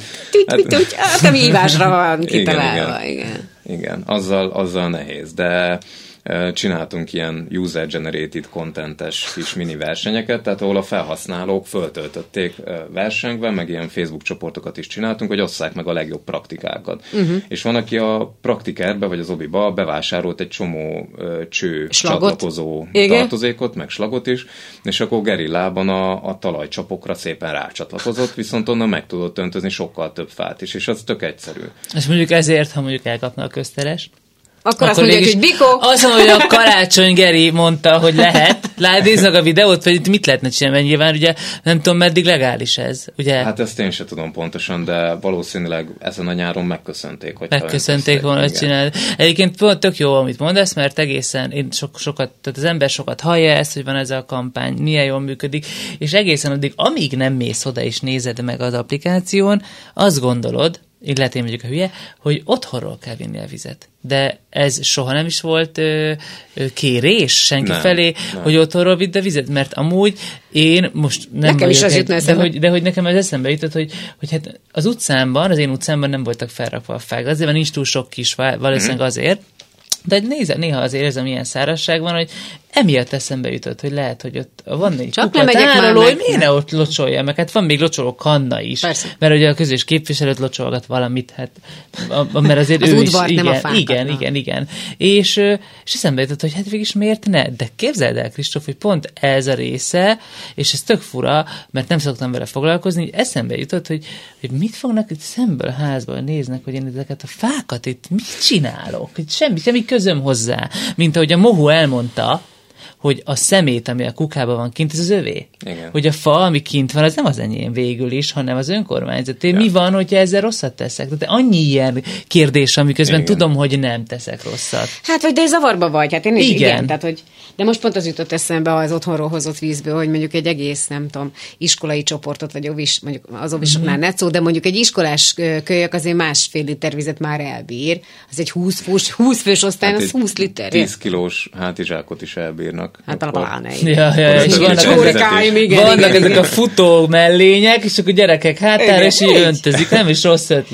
Hát, ami ívásra van kitalálva, igen. Igen, igen. Azzal, azzal nehéz, de... csináltunk ilyen user-generated contentes kis mini versenyeket, tehát ahol a felhasználók föltöltötték versengve, meg ilyen Facebook csoportokat is csináltunk, hogy osszák meg a legjobb praktikákat. Uh-huh. És van, aki a praktikerbe, vagy az obiba bevásárolt egy csomó cső slagot. Csatlakozó Igen. tartozékot, meg slagot is, és akkor gerillában a, a talajcsapokra szépen rácsatlakozott, viszont onnan meg tudott öntözni sokkal több fát is, és az tök egyszerű. És mondjuk ezért, ha mondjuk elkapna a közteres, Akkor, akkor azt mondják, hogy Bikó. Azt mondom, hogy a Karácsony Geri mondta, hogy lehet. Lát, nézd meg a videót, hogy itt mit lehetne csinálni, mert nyilván ugye nem tudom, meddig legális ez. Ugye? Hát ezt én sem tudom pontosan, de valószínűleg ezen a nyáron megköszönték, hogy megköszönték volna, hogy csinálni. Egyébként pont tök jó, amit mondasz, mert egészen én sok, sokat, tehát az ember sokat hallja ezt, hogy van ez a kampány, milyen jól működik, és egészen addig, amíg nem mész oda és nézed meg az applikáción, azt gondolod, így lehet én vagyok a hülye, hogy otthonról kell vinni a vizet. De ez soha nem is volt ö, ö, kérés senki nem, felé, nem. hogy otthonról vidd a vizet, mert amúgy én most nem nekem is az egy, de, hogy, de hogy nekem az eszembe jutott, hogy, hogy hát az utcámban, az én utcámban nem voltak felrakva a fák. Azért, mert nincs túl sok kis fá, valószínűleg azért, de nézze, néha azért érzem, ilyen szárazság van, hogy emiatt eszembe jutott, hogy lehet, hogy ott van egy kuklatároló, hogy miért ne ott locsolja meg? Hát van még locsoló kanna is. Persze. Mert ugye a közös képviselőt locsolgat valamit, hát, a, mert azért az ő is. Igen, nem a fákat, igen, na. igen, igen. És, és eszembe jutott, hogy hát végig miért ne? De képzeld el, Kristóf, hogy pont ez a része, és ez tök fura, mert nem szoktam vele foglalkozni, hogy eszembe jutott, hogy, hogy mit fognak itt szemből házból néznek, hogy én ezeket a fákat itt mit csinálok? Itt semmi, semmi közöm hozzá. Mint ahogy a Mohu elmondta, hogy a szemét, ami a kukában van kint, ez az övé. Igen. Hogy a fa, ami kint van, az nem az enyém végül is, hanem az önkormányzaté. Ja. Mi van, hogyha ezzel rosszat teszek? Tehát annyi ilyen kérdés, amiközben igen. tudom, hogy nem teszek rosszat. Hát, vagy de zavarba vagy. Hát én is, igen. igen. Tehát, hogy, de most pont az jutott eszembe az otthonról hozott vízből, hogy mondjuk egy egész, nem tudom, iskolai csoportot, vagy ovis, mondjuk az ovisoknál mm-hmm. net szó, de mondjuk egy iskolás kölyök azért másfél liter vizet már elbír. Az egy húsz fős, húsz fős osztály, hát az húsz liter. tíz kilós hátizsákot is elbírnak. Hát a pláne. Ja, ja, ja, és vannak, csórikáim, igen, vannak igen, ezek igen. a futó mellények, és akkor gyerekek hátára, és így öntözik. Nem is rossz ötlet.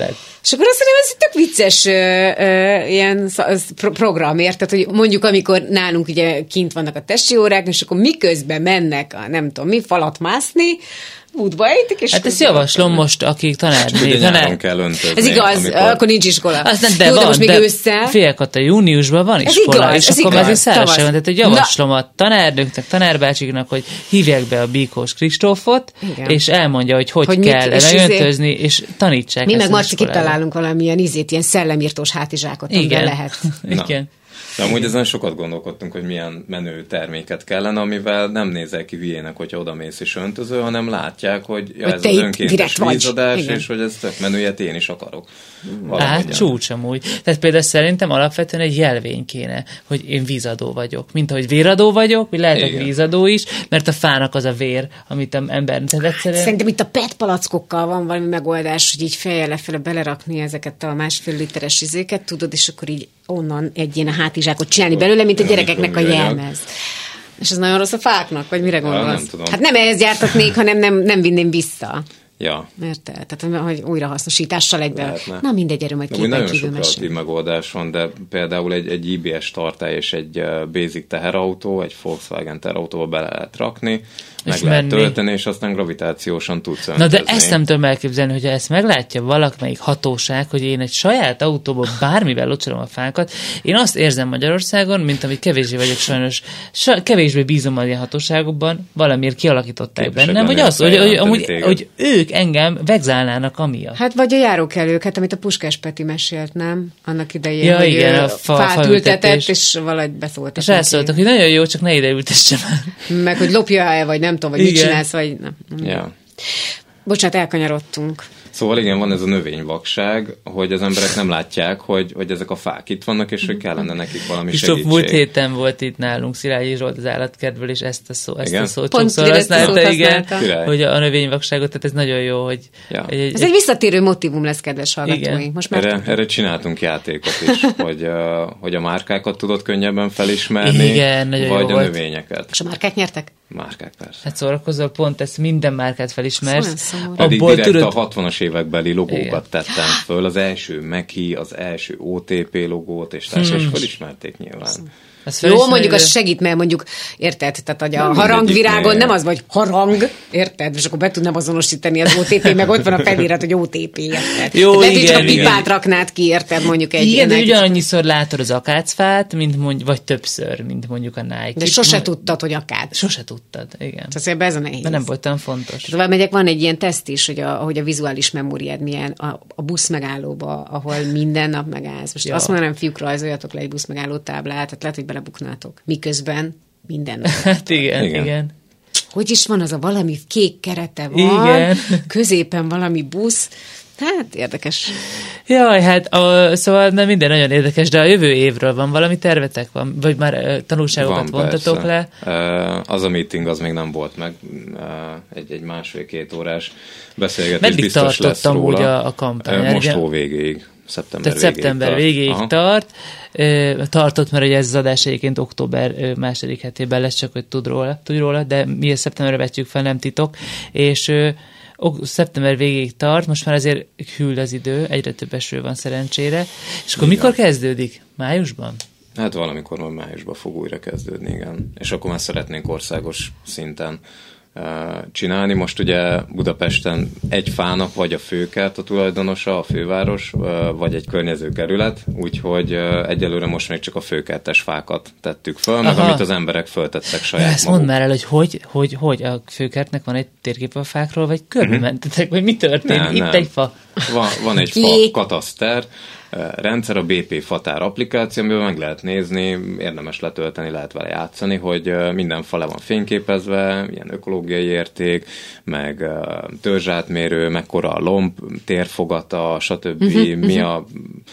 És akkor azt mondom, ez egy tök vicces ö, ö, ilyen sz- program, érted, hogy mondjuk amikor nálunk ugye kint vannak a testi órák, és akkor miközben mennek a nem tudom mi falat mászni, útba ejtik, és... Hát ezt javaslom most, akik tanár... Ugye tanár... nyáron kell öntözni. Ez igaz, amikor... akkor nincs iskola. Aztán, de Jó, van, de most még de ősszel... Félkata, júniusban van Ez iskola, igaz, és ez akkor igaz. már ez szárazság van. Tehát, hogy javaslom Na. a tanárnőknek, tanárbácsiknak, hogy hívják be a Bíkós Kristófot, Igen. és elmondja, hogy hogy, Hogy hogy mit- kell és megöntözni, és tanítsák Mi ezt meg az Marci iskolában. kitalálunk valamilyen izét, ilyen szellemírtós hátizsákot, amiben Igen. lehet. Igen. De amúgy ezen sokat gondolkodtunk, hogy milyen menő terméket kellene, amivel nem nézel ki hülyének, hogyha odamész és öntöző, hanem látják, hogy ja, Hogy ez te az itt önkéntes direkt vagy. vízadás, Igen. és hogy ez tök menő, ilyet én is akarok. Hát csúcs amúgy. Tehát például szerintem alapvetően egy jelvény kéne, hogy én vízadó vagyok. Mint ahogy véradó vagyok, hogy lehetek Igen. vízadó is, mert a fának az a vér, amit a ember... Tehát egyszerűen... Szerintem itt a pé é té palackokkal van valami megoldás, hogy így fejjel lefele belerakni ezeket a másfél literes izéket, tudod, és akkor így onnan egy ilyen hátizsákot csinálni belőle, mint a gyerekeknek a jelmez. És ez nagyon rossz a fáknak, vagy mire gondolsz? nem tudom. Hát nem ehhez gyártatnék, hanem nem, nem vinném vissza. Ja. Érted? Tehát, hogy újrahasznosítással egyben. Lehetne. Na mindegy, erről majd Úgy képen nagyon kívül sok kreatív mesélünk. megoldás van, de például egy, egy i bé es tartály és egy uh, basic teherautó, egy Volkswagen teherautóba bele lehet rakni, meg És lehet menni. tölteni, és aztán gravitációsan tudsz Na öntözni. de ezt nem tudom elképzelni, hogyha ezt meglátja valamelyik hatóság, hogy én egy saját autóból bármivel locsolom a fákat, én azt érzem Magyarországon, mint amit kevésbé vagyok sajnos, sa, kevésbé bízom az ilyen hatóságokban, valamiért kialakították Képesek bennem, hogy lennének az, hogy, hogy, feljelenteni amúgy, téged. hogy ők engem vegzálnának amiatt. Hát vagy a járókelők, hát amit a Puskás Peti mesélt, nem? Annak idején, Ja, hogy igen, ő a fa- fát faültetés. ültetett, és valahogy beszóltak És rászóltak, hogy nagyon jó, csak ne ide ültessem el. meg hogy lopja-e, vagy nem tudom, vagy mit Igen. csinálsz, vagy nem. Ja. Bocsánat, elkanyarodtunk. Szóval igen, van ez a növényvakság, hogy az emberek nem látják, hogy, hogy ezek a fák itt vannak, és hogy kellene nekik valami Kristóf segítség. múlt héten volt itt nálunk Szilágyi Zsolt az állatkertből, és ezt a, szó, ezt Igen? a szót Pont sokszor direkt használta, szót igen, használta. Király. hogy a, a növényvakságot, tehát ez nagyon jó, hogy Ja. egy, egy, Ez egy visszatérő motivum lesz, kedves hallgatóink. Igen. Most már Erre, erre csináltunk játékot is, hogy, uh, hogy a márkákat tudod könnyebben felismerni, Igen, nagyon vagy jó a volt. növényeket. és a márkák nyertek? Márkák persze. hát szórakozol, pont ezt minden márkát felismersz. Olyan szomorú. Pedig Abból direkt tudod, a hatvanas évekbeli logókat Igen. tettem föl, az első Meki, az első o té pé logót, és társai, és felismerték nyilván. azt Jó, felismerő- mondjuk az segít, mert mondjuk, érted, tehát hogy a Nem harangvirágon mindegyiknél. nem az vagy harang, érted, és akkor be tudnám azonosítani az o té pé, meg ott van a felirat, hogy o té pé, érted. Jó, lehet, hogy csak a igen, pipát igen. raknád ki, érted, mondjuk egy Igen, de Nike- ugyanannyiszor látod az akácfát, mint mondj, vagy többször, mint mondjuk a Nike. de sose tudtad, hogy akár. Sose tudtad, igen. Tehát ez a nehéz. De nem volt olyan fontos. Tovább megyek, van egy ilyen teszt is, hogy a, hogy a vizuális memóriád milyen a, a busz megállóba, ahol minden nap megállsz. Most Ja. ja. azt mondanám, fiúk, rajzoljatok le egy busz megálló táblát, tehát lehet, hogy belebuknátok. Miközben minden nap. Hát igen, Igen. igen. igen. Hogy is van az a valami kék kerete van, Igen. középen valami busz. Hát érdekes. Jaj, hát a, szóval nem minden nagyon érdekes, de a jövő évről van valami tervetek van? Vagy már ö, tanulságokat Van, vontatok persze. le? Uh, az a meeting az még nem volt meg, uh, egy, egy másfél-két órás beszélgetés Meddig biztos lesz tartott amúgy róla. a- a kampány? Uh, most Ugye- hó végéig, szeptember Tehát végéig szeptember tart. végéig Aha. tart. Ö, Tartott, mert ugye ez az adás egyébként október ö, második hetében lesz, csak hogy tud róla, tud róla, de mi ezt szeptemberre vetjük fel, nem titok. És ö, ok- szeptember végéig tart, most már azért hűl az idő, egyre több eső van szerencsére. És akkor Igen. mikor kezdődik? Májusban? Hát valamikor majd májusban fog újra kezdődni, igen. És akkor már szeretnénk országos szinten uh, csinálni. Most ugye Budapesten egy fának vagy a főkert a tulajdonosa, a főváros, uh, vagy egy környező kerület, úgyhogy uh, egyelőre most még csak a főkertes fákat tettük föl, meg Aha. amit az emberek föltettek saját Ezt maguk. mondd már el, hogy hogy, hogy, hogy a főkertnek van egy térkép a fákról, vagy körbe mentetek, vagy mi történt? Nem, Itt nem. egy fa. Van, van egy fa Ki? kataszter eh, rendszer, a bé pé Fatár applikáció, amiben meg lehet nézni, érdemes letölteni, lehet vele játszani, hogy eh, minden fa le van fényképezve, ilyen ökológiai érték, meg eh, törzsátmérő, mekkora a lomb, térfogata, stb. Mi a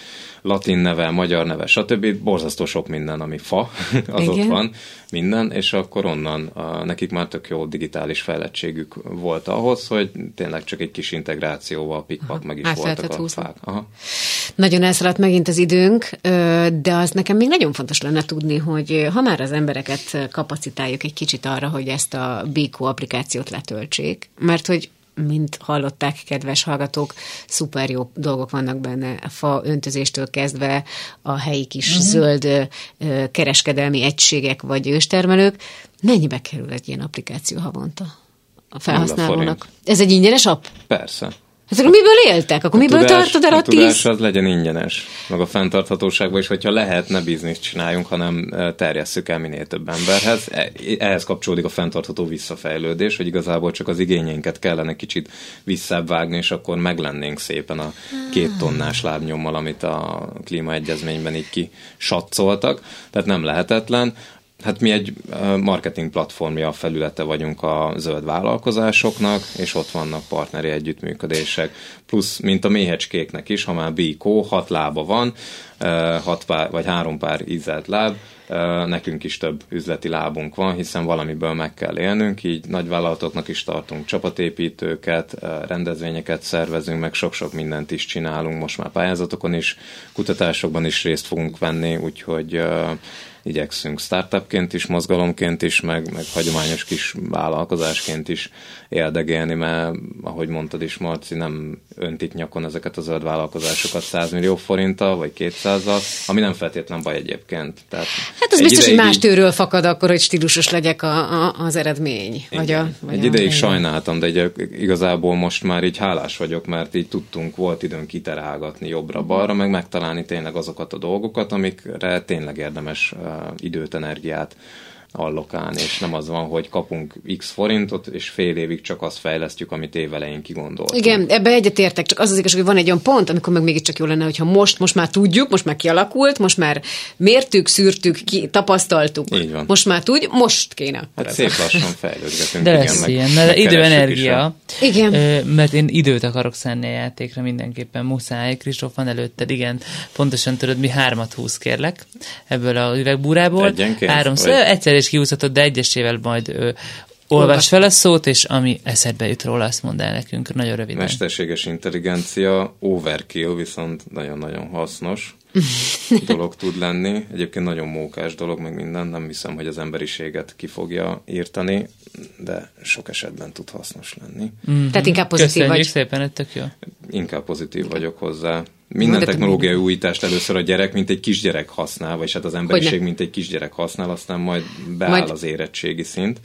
latin neve, magyar neve, stb. Borzasztó sok minden, ami fa, az Igen. ott van, minden, és akkor onnan a, nekik már tök jó digitális fejlettségük volt ahhoz, hogy tényleg csak egy kis integrációval pikpak meg is Át voltak lehetett a húzni. fák. Aha. Nagyon elszaladt megint az időnk, ö, de az nekem még nagyon fontos lenne tudni, hogy ha már az embereket kapacitáljuk egy kicsit arra, hogy ezt a Bíkó applikációt letöltsék, mert hogy mint hallották, kedves hallgatók, szuper jó dolgok vannak benne. A fa öntözéstől kezdve a helyi kis uh-huh. zöld ö, kereskedelmi egységek vagy őstermelők. Mennyibe kerül egy ilyen applikáció havonta a felhasználónak? Ez egy ingyenes app? Persze. Hát akkor miből éltek? Akkor a miből tudás, tartod el a, a tíz? A tudás az legyen ingyenes. Meg a fenntarthatóságban is, hogyha lehet, ne bizniszt csináljunk, hanem terjesszük el minél több emberhez. Ehhez kapcsolódik a fenntartható visszafejlődés, hogy igazából csak az igényeinket kellene kicsit visszább vágni, és akkor meglennénk szépen a két tonnás lábnyommal, amit a klímaegyezményben így kisatszoltak. Tehát nem lehetetlen. Hát mi egy marketing platformja, a felülete vagyunk a zöld vállalkozásoknak, és ott vannak partneri együttműködések. Plusz, mint a méhecskéknek is, ha már Bíkó, hat lába van, hat pár, vagy három pár ízelt láb, nekünk is több üzleti lábunk van, hiszen valamiből meg kell élnünk, így nagyvállalatoknak is tartunk csapatépítőket, rendezvényeket szervezünk, meg sok-sok mindent is csinálunk, most már pályázatokon is, kutatásokban is részt fogunk venni, úgyhogy igyekszünk startupként is, mozgalomként is, meg, meg hagyományos kis vállalkozásként is érdegélni, mert ahogy mondtad is, Marci, nem öntik nyakon ezeket a zöld vállalkozásokat száz millió forinttal, vagy kétszázzal, ami nem feltétlen baj egyébként. Tehát hát az biztos, hogy más tőről fakad akkor, hogy stílusos legyek a, a, az eredmény. Vagy a, vagy egy a, ideig a... sajnáltam, de egy, igazából most már így hálás vagyok, mert így tudtunk, volt időn kiterálgatni jobbra-balra, meg megtalálni tényleg azokat a dolgokat, amikre tényleg érdemes uh, időt, energiát allokálni, és nem az van, hogy kapunk x forintot, és fél évig csak azt fejlesztjük, amit évelején kigondoltunk. Igen, ebbe egyetértek, csak az az igazság, hogy van egy olyan pont, amikor meg mégiscsak jó lenne, hogyha most, most már tudjuk, most már kialakult, most már mértük, szűrtük, ki, tapasztaltuk. Így van. Most már tudj, most kéne. Hát szép lassan fejlődgetünk. De lesz igen, ilyen, mert idő-energia. Igen. Mert én időt akarok szenni a játékra mindenképpen, muszáj. Kristóf van előtted, igen. Pontosan tudod, mi hármat húsz, kérlek, ebből a üvegbúrából. Egyenként? Háromszor, egyszer is kiúszhatod, de egyesével majd ö, olvasd fel a szót, és ami eszedbe jut róla, azt mondd el nekünk nagyon röviden. Mesterséges intelligencia, overkill, viszont nagyon-nagyon hasznos dolog tud lenni. Egyébként nagyon mókás dolog, meg minden, nem hiszem, hogy az emberiséget ki fogja írtani, de sok esetben tud hasznos lenni. Mm-hmm. Tehát inkább pozitív Köszönjük vagy. szépen, ez tök jó. Inkább pozitív vagyok hozzá. Minden technológiai újítást először a gyerek, mint egy kisgyerek használ, vagy hát az emberiség, mint egy kisgyerek használ, aztán majd beáll majd... az érettségi szint.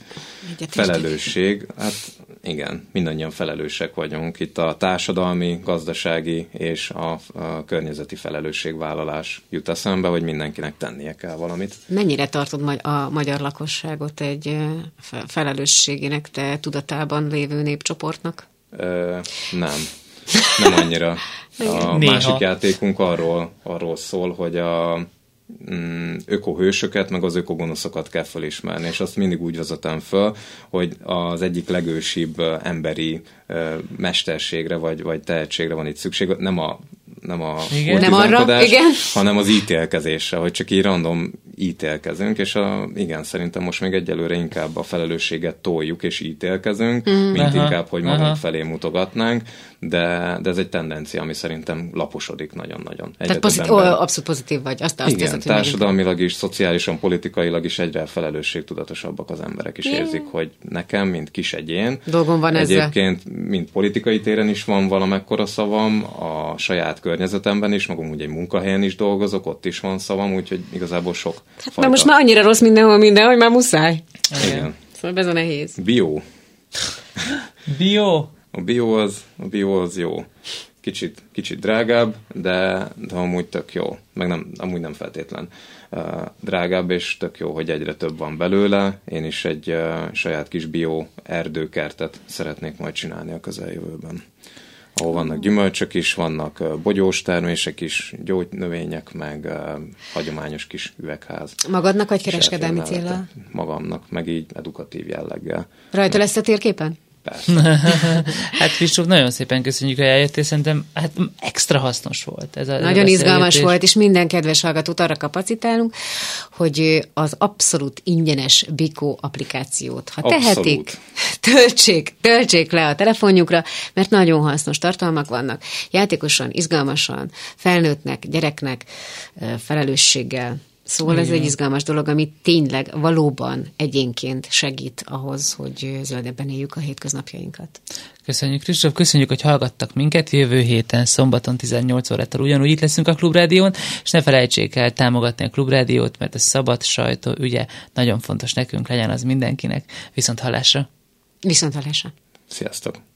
Felelősség, hát igen, mindannyian felelősek vagyunk. Itt a társadalmi, gazdasági és a, a környezeti felelősségvállalás jut eszembe, hogy mindenkinek tennie kell valamit. Mennyire tartod a magyar lakosságot egy felelősségének te tudatában lévő népcsoportnak? Ö, nem. Nem annyira. A Néha. másik játékunk arról, arról szól, hogy a mm, ökohősöket, meg az ökogonoszokat kell felismerni, és azt mindig úgy vezetem föl, hogy az egyik legősibb emberi uh, mesterségre, vagy, vagy tehetségre van itt szükség, nem a nem a nem arra, igen. hanem az ítélkezésre, hogy csak így random ítélkezünk, és a, igen, szerintem most még egyelőre inkább a felelősséget toljuk, és ítélkezünk, mm. mint aha, inkább, hogy magunk aha. felé mutogatnánk, de, de ez egy tendencia, ami szerintem laposodik nagyon-nagyon. Tehát pozit- ó, abszolút pozitív vagy. Azt, azt igen, teszed, társadalmilag is, szociálisan, politikailag is egyre felelősségtudatosabbak az emberek is yeah. érzik, hogy nekem, mint kis egyén. Dolgom van ezzel. Egyébként, mint politikai téren is van valamekkora szavam, a saját környezetemben is, magam ugye egy munkahelyen is dolgozok, ott is van szavam, úgyhogy igazából sok hát, fajta... most már annyira rossz mindenhol minden, hogy már muszáj. Igen. Szóval ez a nehéz. Bio. Bio? A bio az, a bio az jó. Kicsit, kicsit drágább, de, de amúgy tök jó. Meg nem, amúgy nem feltétlen uh, drágább, és tök jó, hogy egyre több van belőle. Én is egy uh, saját kis bio erdőkertet szeretnék majd csinálni a közeljövőben. Ahol vannak gyümölcsök is, vannak uh, bogyós termések is, gyógynövények, meg uh, hagyományos kis üvegház. Magadnak vagy kereskedelmi céllal? Magamnak, meg így edukatív jelleggel. Rajta lesz a térképen? Hát Kristóf, nagyon szépen köszönjük, hogy eljöttél, szerintem hát extra hasznos volt. Ez a, nagyon ez izgalmas volt, és minden kedves hallgatót arra kapacitálunk, hogy az abszolút ingyenes Bíkó applikációt, ha abszolút. tehetik, töltsék, töltsék le a telefonjukra, mert nagyon hasznos tartalmak vannak. Játékosan, izgalmasan, felnőttnek, gyereknek, felelősséggel Szóval Igen. ez egy izgalmas dolog, ami tényleg valóban egyénként segít ahhoz, hogy zöldebben éljük a hétköznapjainkat. Köszönjük, Kristóf, köszönjük, hogy hallgattak minket. Jövő héten, szombaton tizennyolc órától ugyanúgy itt leszünk a Klubrádión, és ne felejtsék el támogatni a Klubrádiót, mert a szabad sajtó ügye nagyon fontos nekünk, legyen az mindenkinek. Viszont hallásra! Viszont hallásra! Sziasztok!